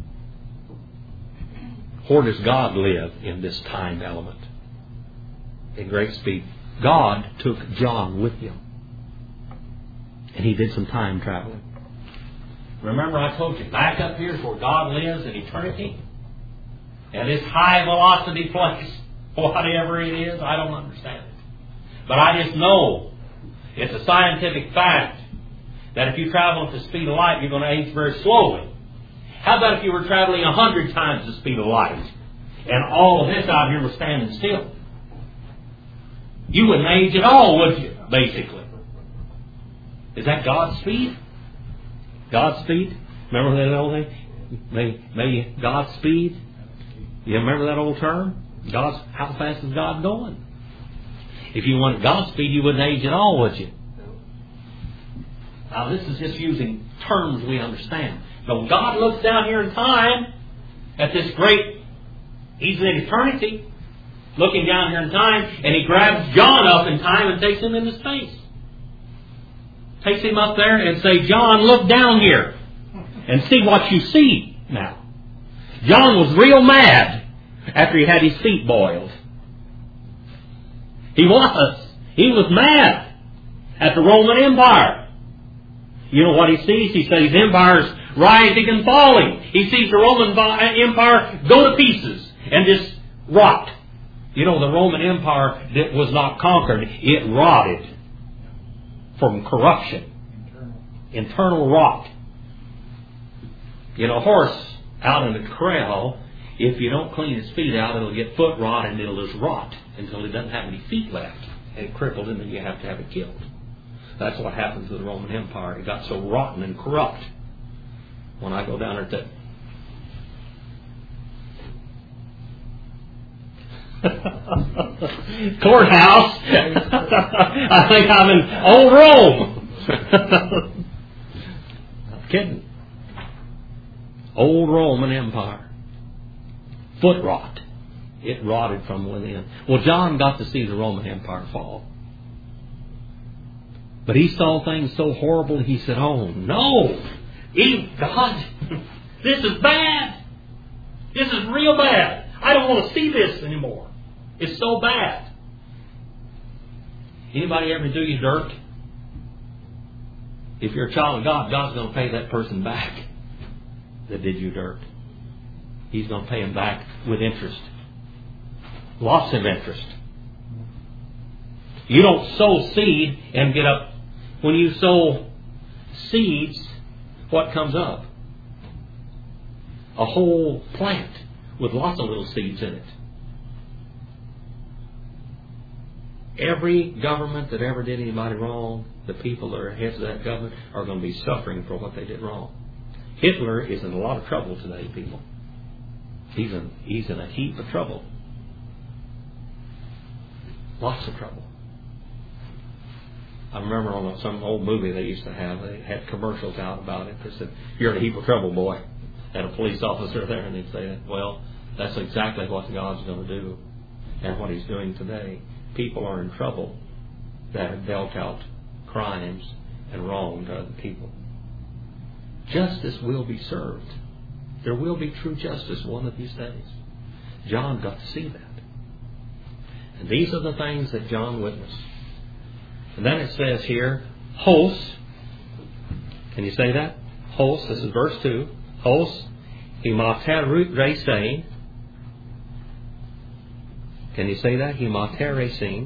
Where does God live in this time element? In great speed. God took John with him. And he did some time traveling. Remember I told you, back up here is where God lives in eternity. And this high velocity place, whatever it is, I don't understand it. But I just know it's a scientific fact that if you travel at the speed of light, you're going to age very slowly. How about if you were traveling 100 times the speed of light and all of this out here was standing still? You wouldn't age at all, would you, basically? Is that God's speed? God's speed? Remember that old thing? May God's speed? You remember that old term? How fast is God going? If you wanted God's speed, you wouldn't age at all, would you? Now this is just using terms we understand. But God looks down here in time at this great, He's in eternity, looking down here in time, and He grabs John up in time and takes him into space. Takes him up there and say, John, look down here and see what you see now. John was real mad after he had his feet boiled. He was. He was mad at the Roman Empire. You know what he sees? He sees empires rising and falling. He sees the Roman Empire go to pieces and just rot. You know, the Roman Empire that was not conquered, it rotted from corruption. Internal rot. You know, a horse out in the corral, if you don't clean its feet out, it'll get foot rot and it'll just rot until it doesn't have any feet left and crippled, and then you have to have it killed. That's what happened to the Roman Empire. It got so rotten and corrupt. When I go down there to courthouse, I think I'm in old Rome. I'm kidding. Old Roman Empire. Foot rot. It rotted from within. Well, John got to see the Roman Empire fall. But he saw things so horrible, he said, oh no! God, this is bad! This is real bad! I don't want to see this anymore. It's so bad. Anybody ever do you dirt? If you're a child of God, God's going to pay that person back that did you dirt. He's going to pay him back with interest. Lots of interest. You don't sow seed and get up. When you sow seeds, what comes up? A whole plant with lots of little seeds in it. Every government that ever did anybody wrong, the people that are heads of that government are going to be suffering for what they did wrong. Hitler is in a lot of trouble today, people. He's in a heap of trouble. Lots of trouble. I remember on some old movie they used to have, they had commercials out about it. They said, you're in a heap of trouble, boy. And a police officer there, and they'd say, well, that's exactly what God's going to do and what He's doing today. People are in trouble that have dealt out crimes and wrong to other people. Justice will be served. There will be true justice one of these days. John got to see that. And these are the things that John witnessed. And then it says here, Hos. Can you say that? Hos, this is verse 2. Hos, himateresein. Can you say that? Himateresein.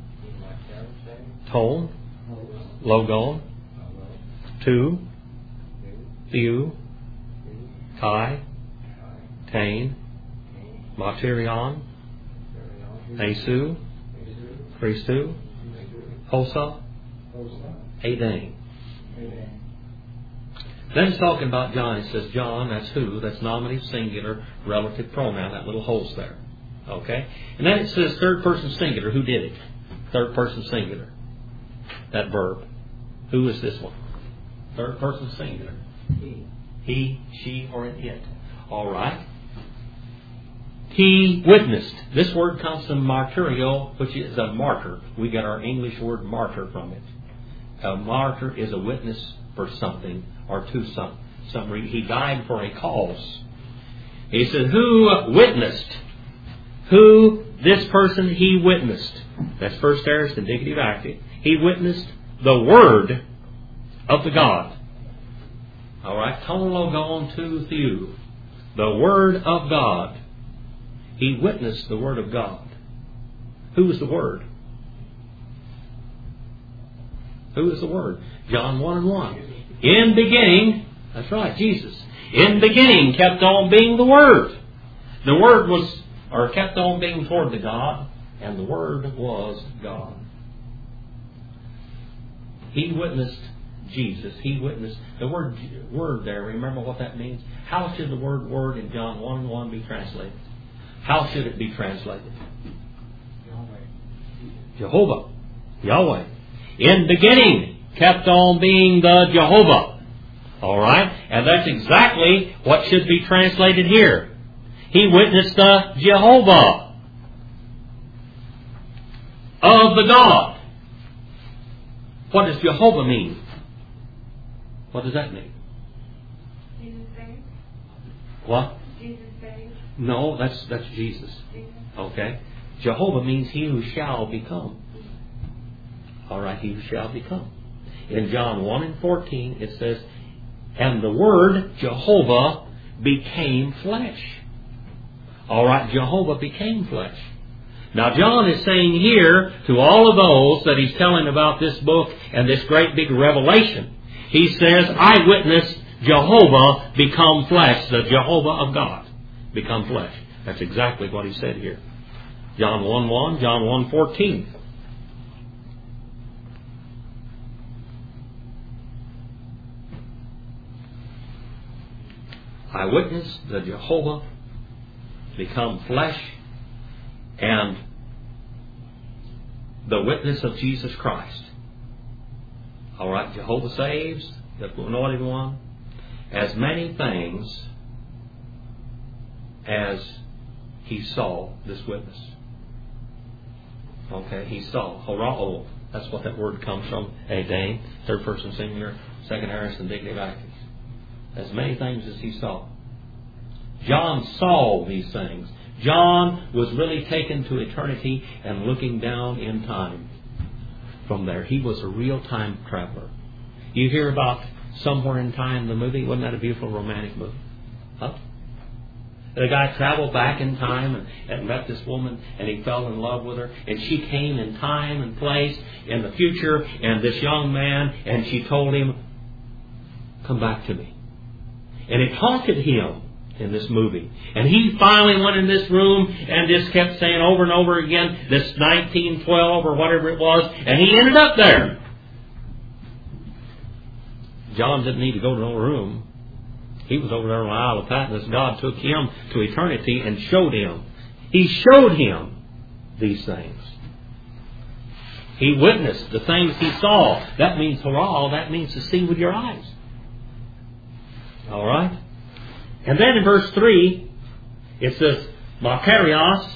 Ton, logon, tu, theou, kai, tain, materion, Esu, Christu, Hosa, Adain. Then it's talking about John. It says John, that's who, that's nominative singular, relative pronoun, that little hos there. Okay? And then it says third person singular. Who did it? Third person singular. That verb. Who is this one? Third person singular. He, she, or it. All right. He witnessed. This word comes from martyrio, which is a martyr. We get our English word martyr from it. A martyr is a witness for something or to some reason. He died for a cause. He said, who witnessed? Who, this person, he witnessed. That's first aorist indicative active. He witnessed the Word of the God. All right. Ton logon tu theou. The Word of God. He witnessed the Word of God. Who is the Word? Who is the Word? John 1:1. In beginning, that's right, Jesus. In beginning kept on being the Word. The Word was, or kept on being toward the God, and the Word was God. He witnessed Jesus. He witnessed the word there. Remember what that means? How should the word in John 1:1 be translated? How should it be translated? Jehovah. Yahweh. In beginning kept on being the Jehovah. All right? And that's exactly what should be translated here. He witnessed the Jehovah of the God. What does Jehovah mean? What does that mean? Jesus saved? What? Jesus saved? No, that's Jesus. Okay? Jehovah means he who shall become. All right, he who shall become. In John 1:14 it says, and the Word, Jehovah, became flesh. All right, Jehovah became flesh. Now John is saying here to all of those that he's telling about this book and this great big revelation, he says, I witnessed Jehovah become flesh, the Jehovah of God become flesh. That's exactly what he said here. John 1:1, John 1:14. I witnessed the Jehovah become flesh and the witness of Jesus Christ. All right, Jehovah saves, the anointed one, as many things as he saw this witness. Okay, he saw. Horao. That's what that word comes from. Dane, third person singular, second aorist, indicative active. As many things as he saw. John saw these things. John was really taken to eternity and looking down in time from there. He was a real time traveler. You hear about Somewhere in Time, the movie? Wasn't that a beautiful romantic movie? Huh? The guy traveled back in time and met this woman, and he fell in love with her, and she came in time and place in the future, and this young man, and she told him, come back to me. And it haunted him in this movie. And he finally went in this room and just kept saying over and over again, this 1912 or whatever it was, and he ended up there. John didn't need to go to no room. He was over there on the Isle of Patmos. God took him to eternity and showed him. He showed him these things. He witnessed the things he saw. That means hurrah. That means to see with your eyes. All right? And then in verse 3, it says, Makarios,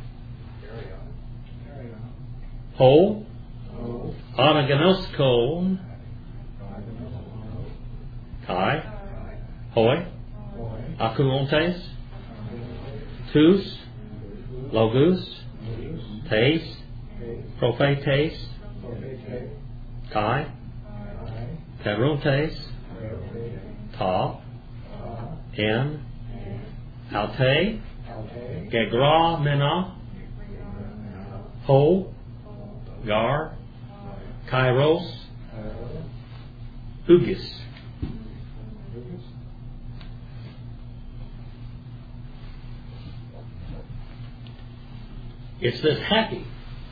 Ho, Anagnosko, Kai, Hoi, Akuontes, Tus, Logus, Tes, Prophetes, Kai, Peruntes, Ta, En, Alte, Gegra Mena, Ho, Gar, Kairos, Hugis. It says happy.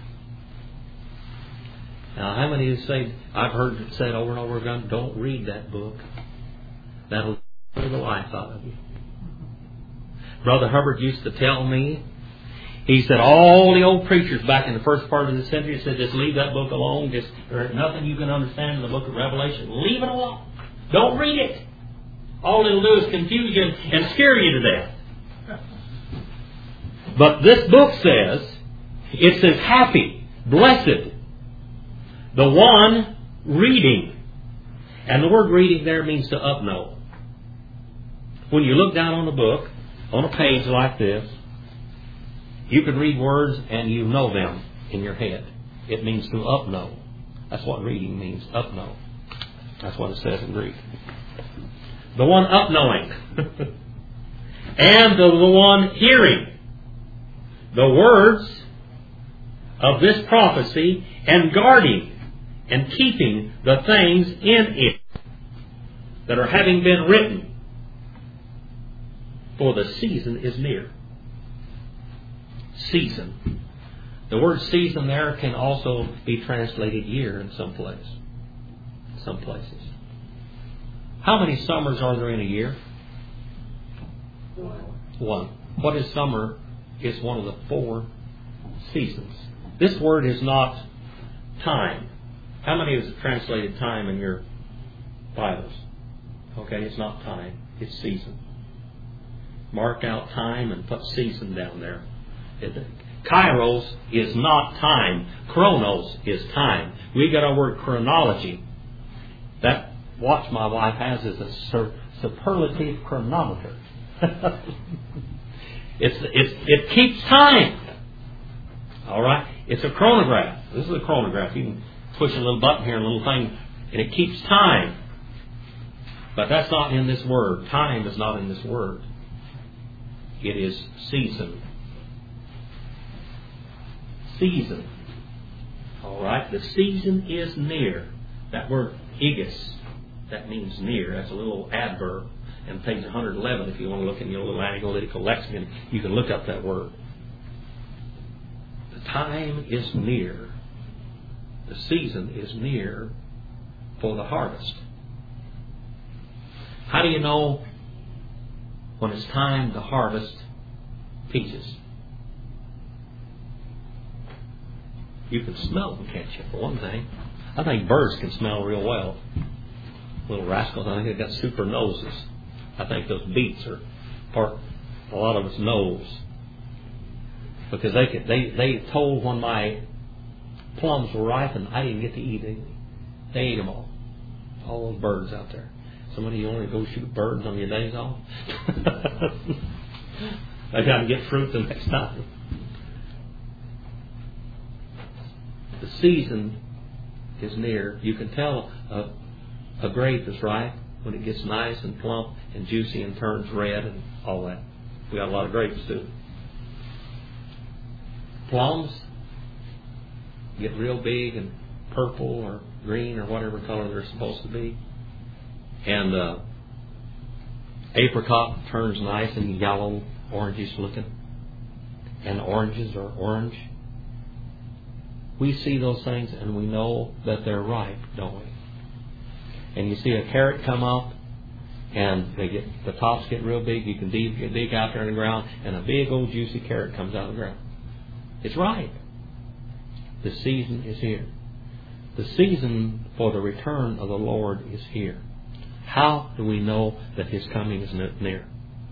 Now, how many of you say, I've heard it said over and over again, don't read that book. That'll take the life out of you. Brother Hubbard used to tell me, he said all the old preachers back in the first part of the century said, just leave that book alone. There's nothing you can understand in the book of Revelation. Leave it alone. Don't read it. All it'll do is confuse you and scare you to death. But this book says, it says happy, blessed, the one reading. And the word reading there means to upknow. When you look down on the book, on a page like this, you can read words and you know them in your head. It means to upknow. That's what reading means, upknow. That's what it says in Greek. The one upknowing. And the one hearing the words of this prophecy and guarding and keeping the things in it that are having been written, for the season is near. Season. The word season there can also be translated year in some places. How many summers are there in a year? One. What is summer? Is one of the 4 seasons. This word is not time. How many is translated time in your Bibles? Okay, it's not time. It's season. Mark out time and put season down there. Kairos is not time. Chronos is time. We got our word chronology. That watch my wife has is a superlative chronometer. It keeps time. All right? It's a chronograph. This is a chronograph. You can push a little button here, a little thing, and it keeps time. But that's not in this word. Time is not in this word. It is season. Season. All right? The season is near. That word igis, that means near. That's a little adverb. And page 111, if you want to look in your little analytical lexicon, you can look up that word. The time is near. The season is near for the harvest. How do you know when it's time to harvest peaches. You can smell them, can't you, for one thing? I think birds can smell real well. Little rascals, I think they've got super noses. I think those beets are part a lot of its nose. Because they told when my plums were ripened, I didn't get to eat any. They ate them all. All those birds out there. Somebody, you only go shoot birds on your days off? I got to get fruit the next time. The season is near. You can tell a grape is ripe when it gets nice and plump and juicy and turns red and all that. We got a lot of grapes too. Plums get real big and purple or green or whatever color they're supposed to be. And apricot turns nice and yellow, orangish looking. And oranges are orange. We see those things and we know that they're ripe, don't we? And you see a carrot come up and the tops get real big. You can dig out there in the ground and a big old juicy carrot comes out of the ground. It's ripe. The season is here. The season for the return of the Lord is here. How do we know that His coming is near?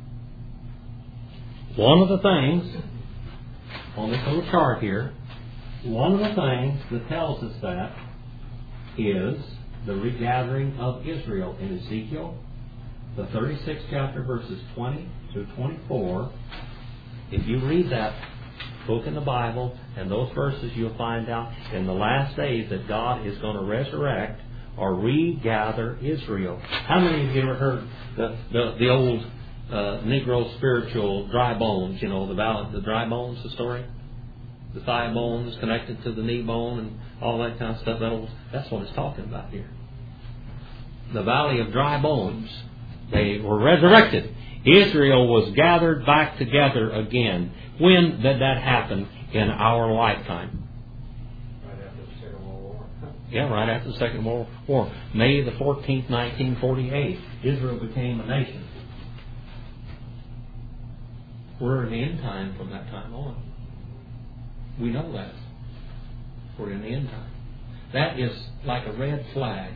One of the things on this little chart here, one of the things that tells us that is the regathering of Israel in Ezekiel, the 36th chapter, verses 20 through 24. If you read that book in the Bible and those verses, you'll find out in the last days that God is going to resurrect or regather Israel. How many of you ever heard the old Negro spiritual dry bones? You know, the dry bones, the story? The thigh bone is connected to the knee bone and all that kind of stuff. That's what it's talking about here. The valley of dry bones. They were resurrected. Israel was gathered back together again. When did that happen in our lifetime? Right after the Second World War. Yeah, right after the Second World War. May the 14th, 1948, Israel became a nation. We're in the end time from that time on. We know that. We're in the end time. That is like a red flag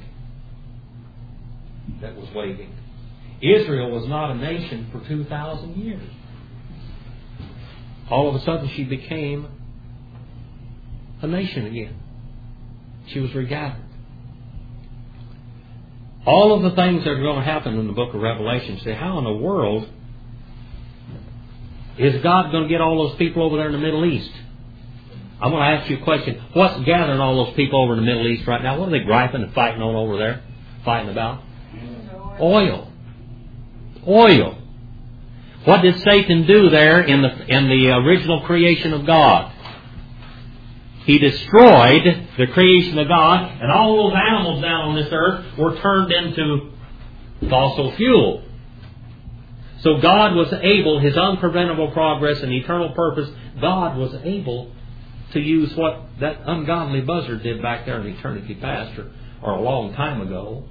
that was waving. Israel was not a nation for 2,000 years. All of a sudden she became a nation again. She was regathered. All of the things that are going to happen in the book of Revelation, say, how in the world is God going to get all those people over there in the Middle East? I'm going to ask you a question. What's gathering all those people over in the Middle East right now? What are they griping and fighting on over there? Fighting about? Oil. Oil. What did Satan do there in the original creation of God? He destroyed the creation of God, and all those animals down on this earth were turned into fossil fuel. So God was able, His unpreventable progress and eternal purpose, God was able to use what that ungodly buzzard did back there in eternity past or a long time ago,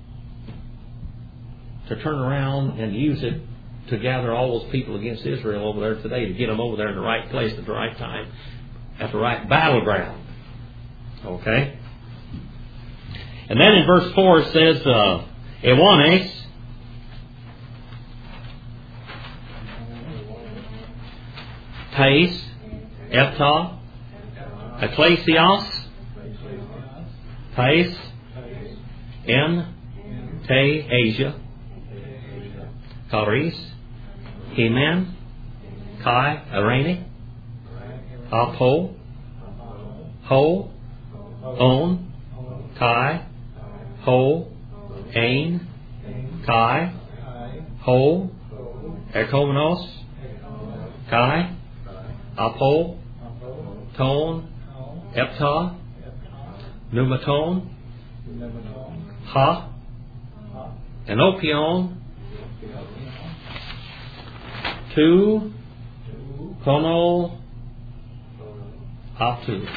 to turn around and use it to gather all those people against Israel over there today, to get them over there in the right place at the right time, at the right battleground. Okay? And then in verse 4 it says, Ewanes, Thais, Ephah, Ecclesios, Thais, En, Te, Asia, Charis, Heman, Kai, Arane, Apo, Ho, On, Kai, Ho, Ain, Kai, Ho, Ekomenos, Kai, Apo, Tone, Eptah, Pneumaton, Ha, Enopion, Tu, Kono, Atu.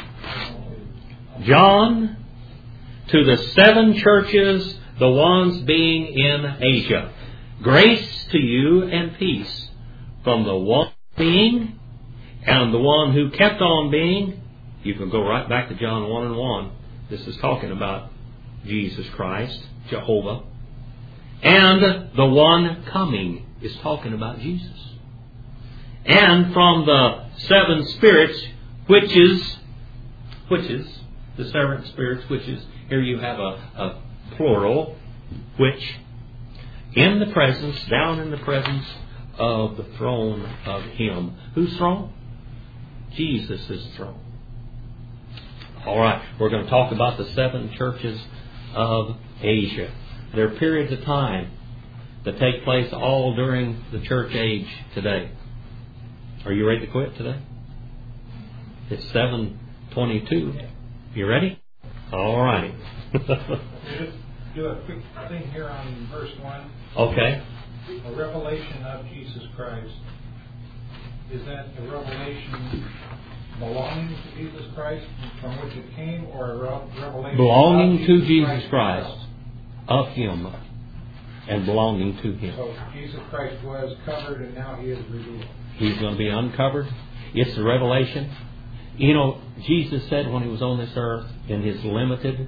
John, to the 7 churches, the ones being in Asia. Grace to you and peace from the one being and the one who kept on being. You can go right back to John 1:1. This is talking about Jesus Christ, Jehovah. And the one coming is talking about Jesus. And from the seven spirits, which is the seven spirits, which is, here you have a plural, which in the presence, down in the presence of the throne of Him. Whose throne? Jesus' throne. All right, we're going to talk about the seven churches of Asia. There are periods of time that take place all during the church age today. Are you ready to quit today? It's 7:22. You ready? All right. Just do a quick thing here on verse 1. Okay. A revelation of Jesus Christ. Is that a revelation belonging to Jesus Christ from which it came, or a revelation Belonging of to Jesus himself? Christ, of Him, and belonging to Him. So Jesus Christ was covered and now He is revealed. He's going to be uncovered. It's the revelation. You know, Jesus said when He was on this earth, in His limited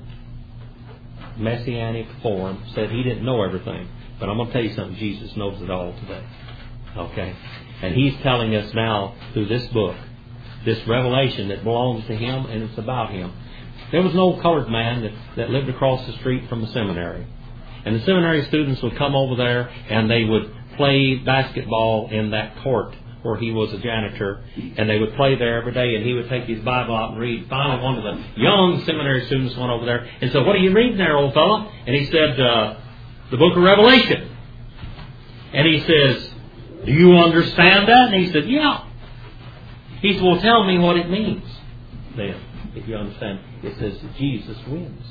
messianic form, said He didn't know everything. But I'm going to tell you something, Jesus knows it all today. Okay? And He's telling us now through this book, this revelation that belongs to Him and it's about Him. There was an old colored man that lived across the street from the seminary. And the seminary students would come over there and they would play basketball in that court where he was a janitor. And they would play there every day and he would take his Bible out and read. Finally, one of the young seminary students went over there and said, "What are you reading there, old fella?" And he said, "The book of Revelation." And he says, "Do you understand that?" And he said, "Yeah." He said, "Well, tell me what it means then, if you understand." It says Jesus wins.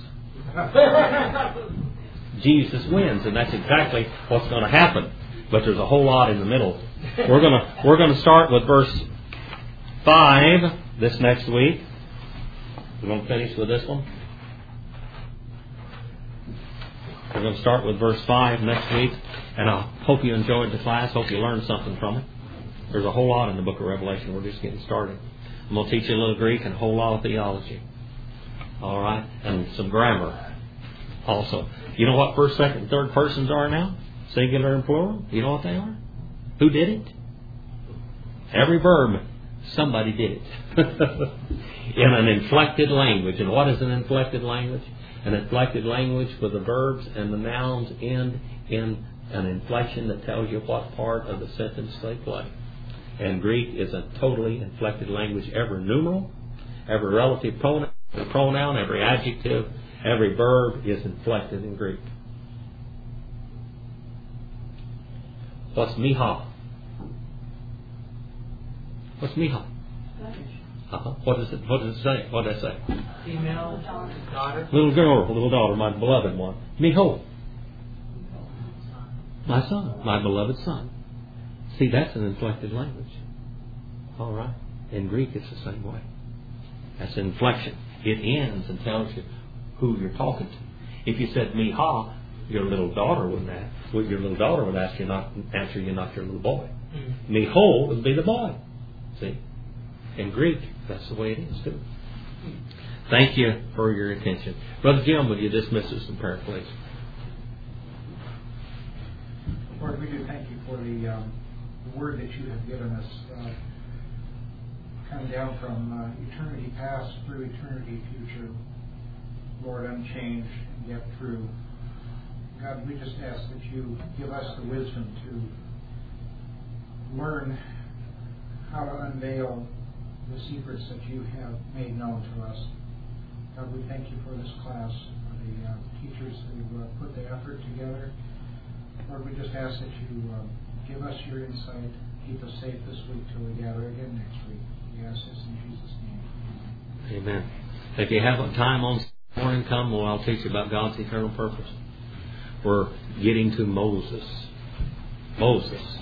Jesus wins, and that's exactly what's going to happen. But there's a whole lot in the middle. We're going to start with verse 5 this next week. We're going to finish with this one. We're going to start with verse 5 next week, and I hope you enjoyed the class. Hope you learned something from it. There's a whole lot in the book of Revelation. We're just getting started. I'm going to teach you a little Greek and a whole lot of theology. All right? And some grammar also. You know what first, second, and third persons are now? Singular and plural? You know what they are? Who did it? Every verb, somebody did it. In an inflected language. And what is an inflected language? An inflected language where the verbs and the nouns end in an inflection that tells you what part of the sentence they play. And Greek is a totally inflected language. Every numeral, every relative pronoun, every adjective, every verb is inflected in Greek. What's miha? What's miha? What does it say? What did I say? Female, daughter. Little girl, little daughter, my beloved one. Miho. My son, my beloved son. See, that's an inflected language. All right. In Greek, it's the same way. That's an inflection. It ends and tells you who you're talking to. If you said miha, your little daughter wouldn't ask. Well, your little daughter would answer you, not your little boy. Miho would be the boy. See? In Greek, that's the way it is too. Thank you for your attention. Brother Jim, will you dismiss us in prayer, please? Lord, we do thank you for the word that you have given us, coming down from eternity past through eternity future. Lord, unchanged and yet true. God, we just ask that you give us the wisdom to learn how to unveil the secrets that you have made known to us. God, we thank you for this class, for the teachers who put the effort together. Lord, we just ask that you give us your insight, keep us safe this week till we gather again next week. We ask this in Jesus' name. Amen. If you have time on morning, come, well, I'll teach you about God's eternal purpose. We're getting to Moses. Moses.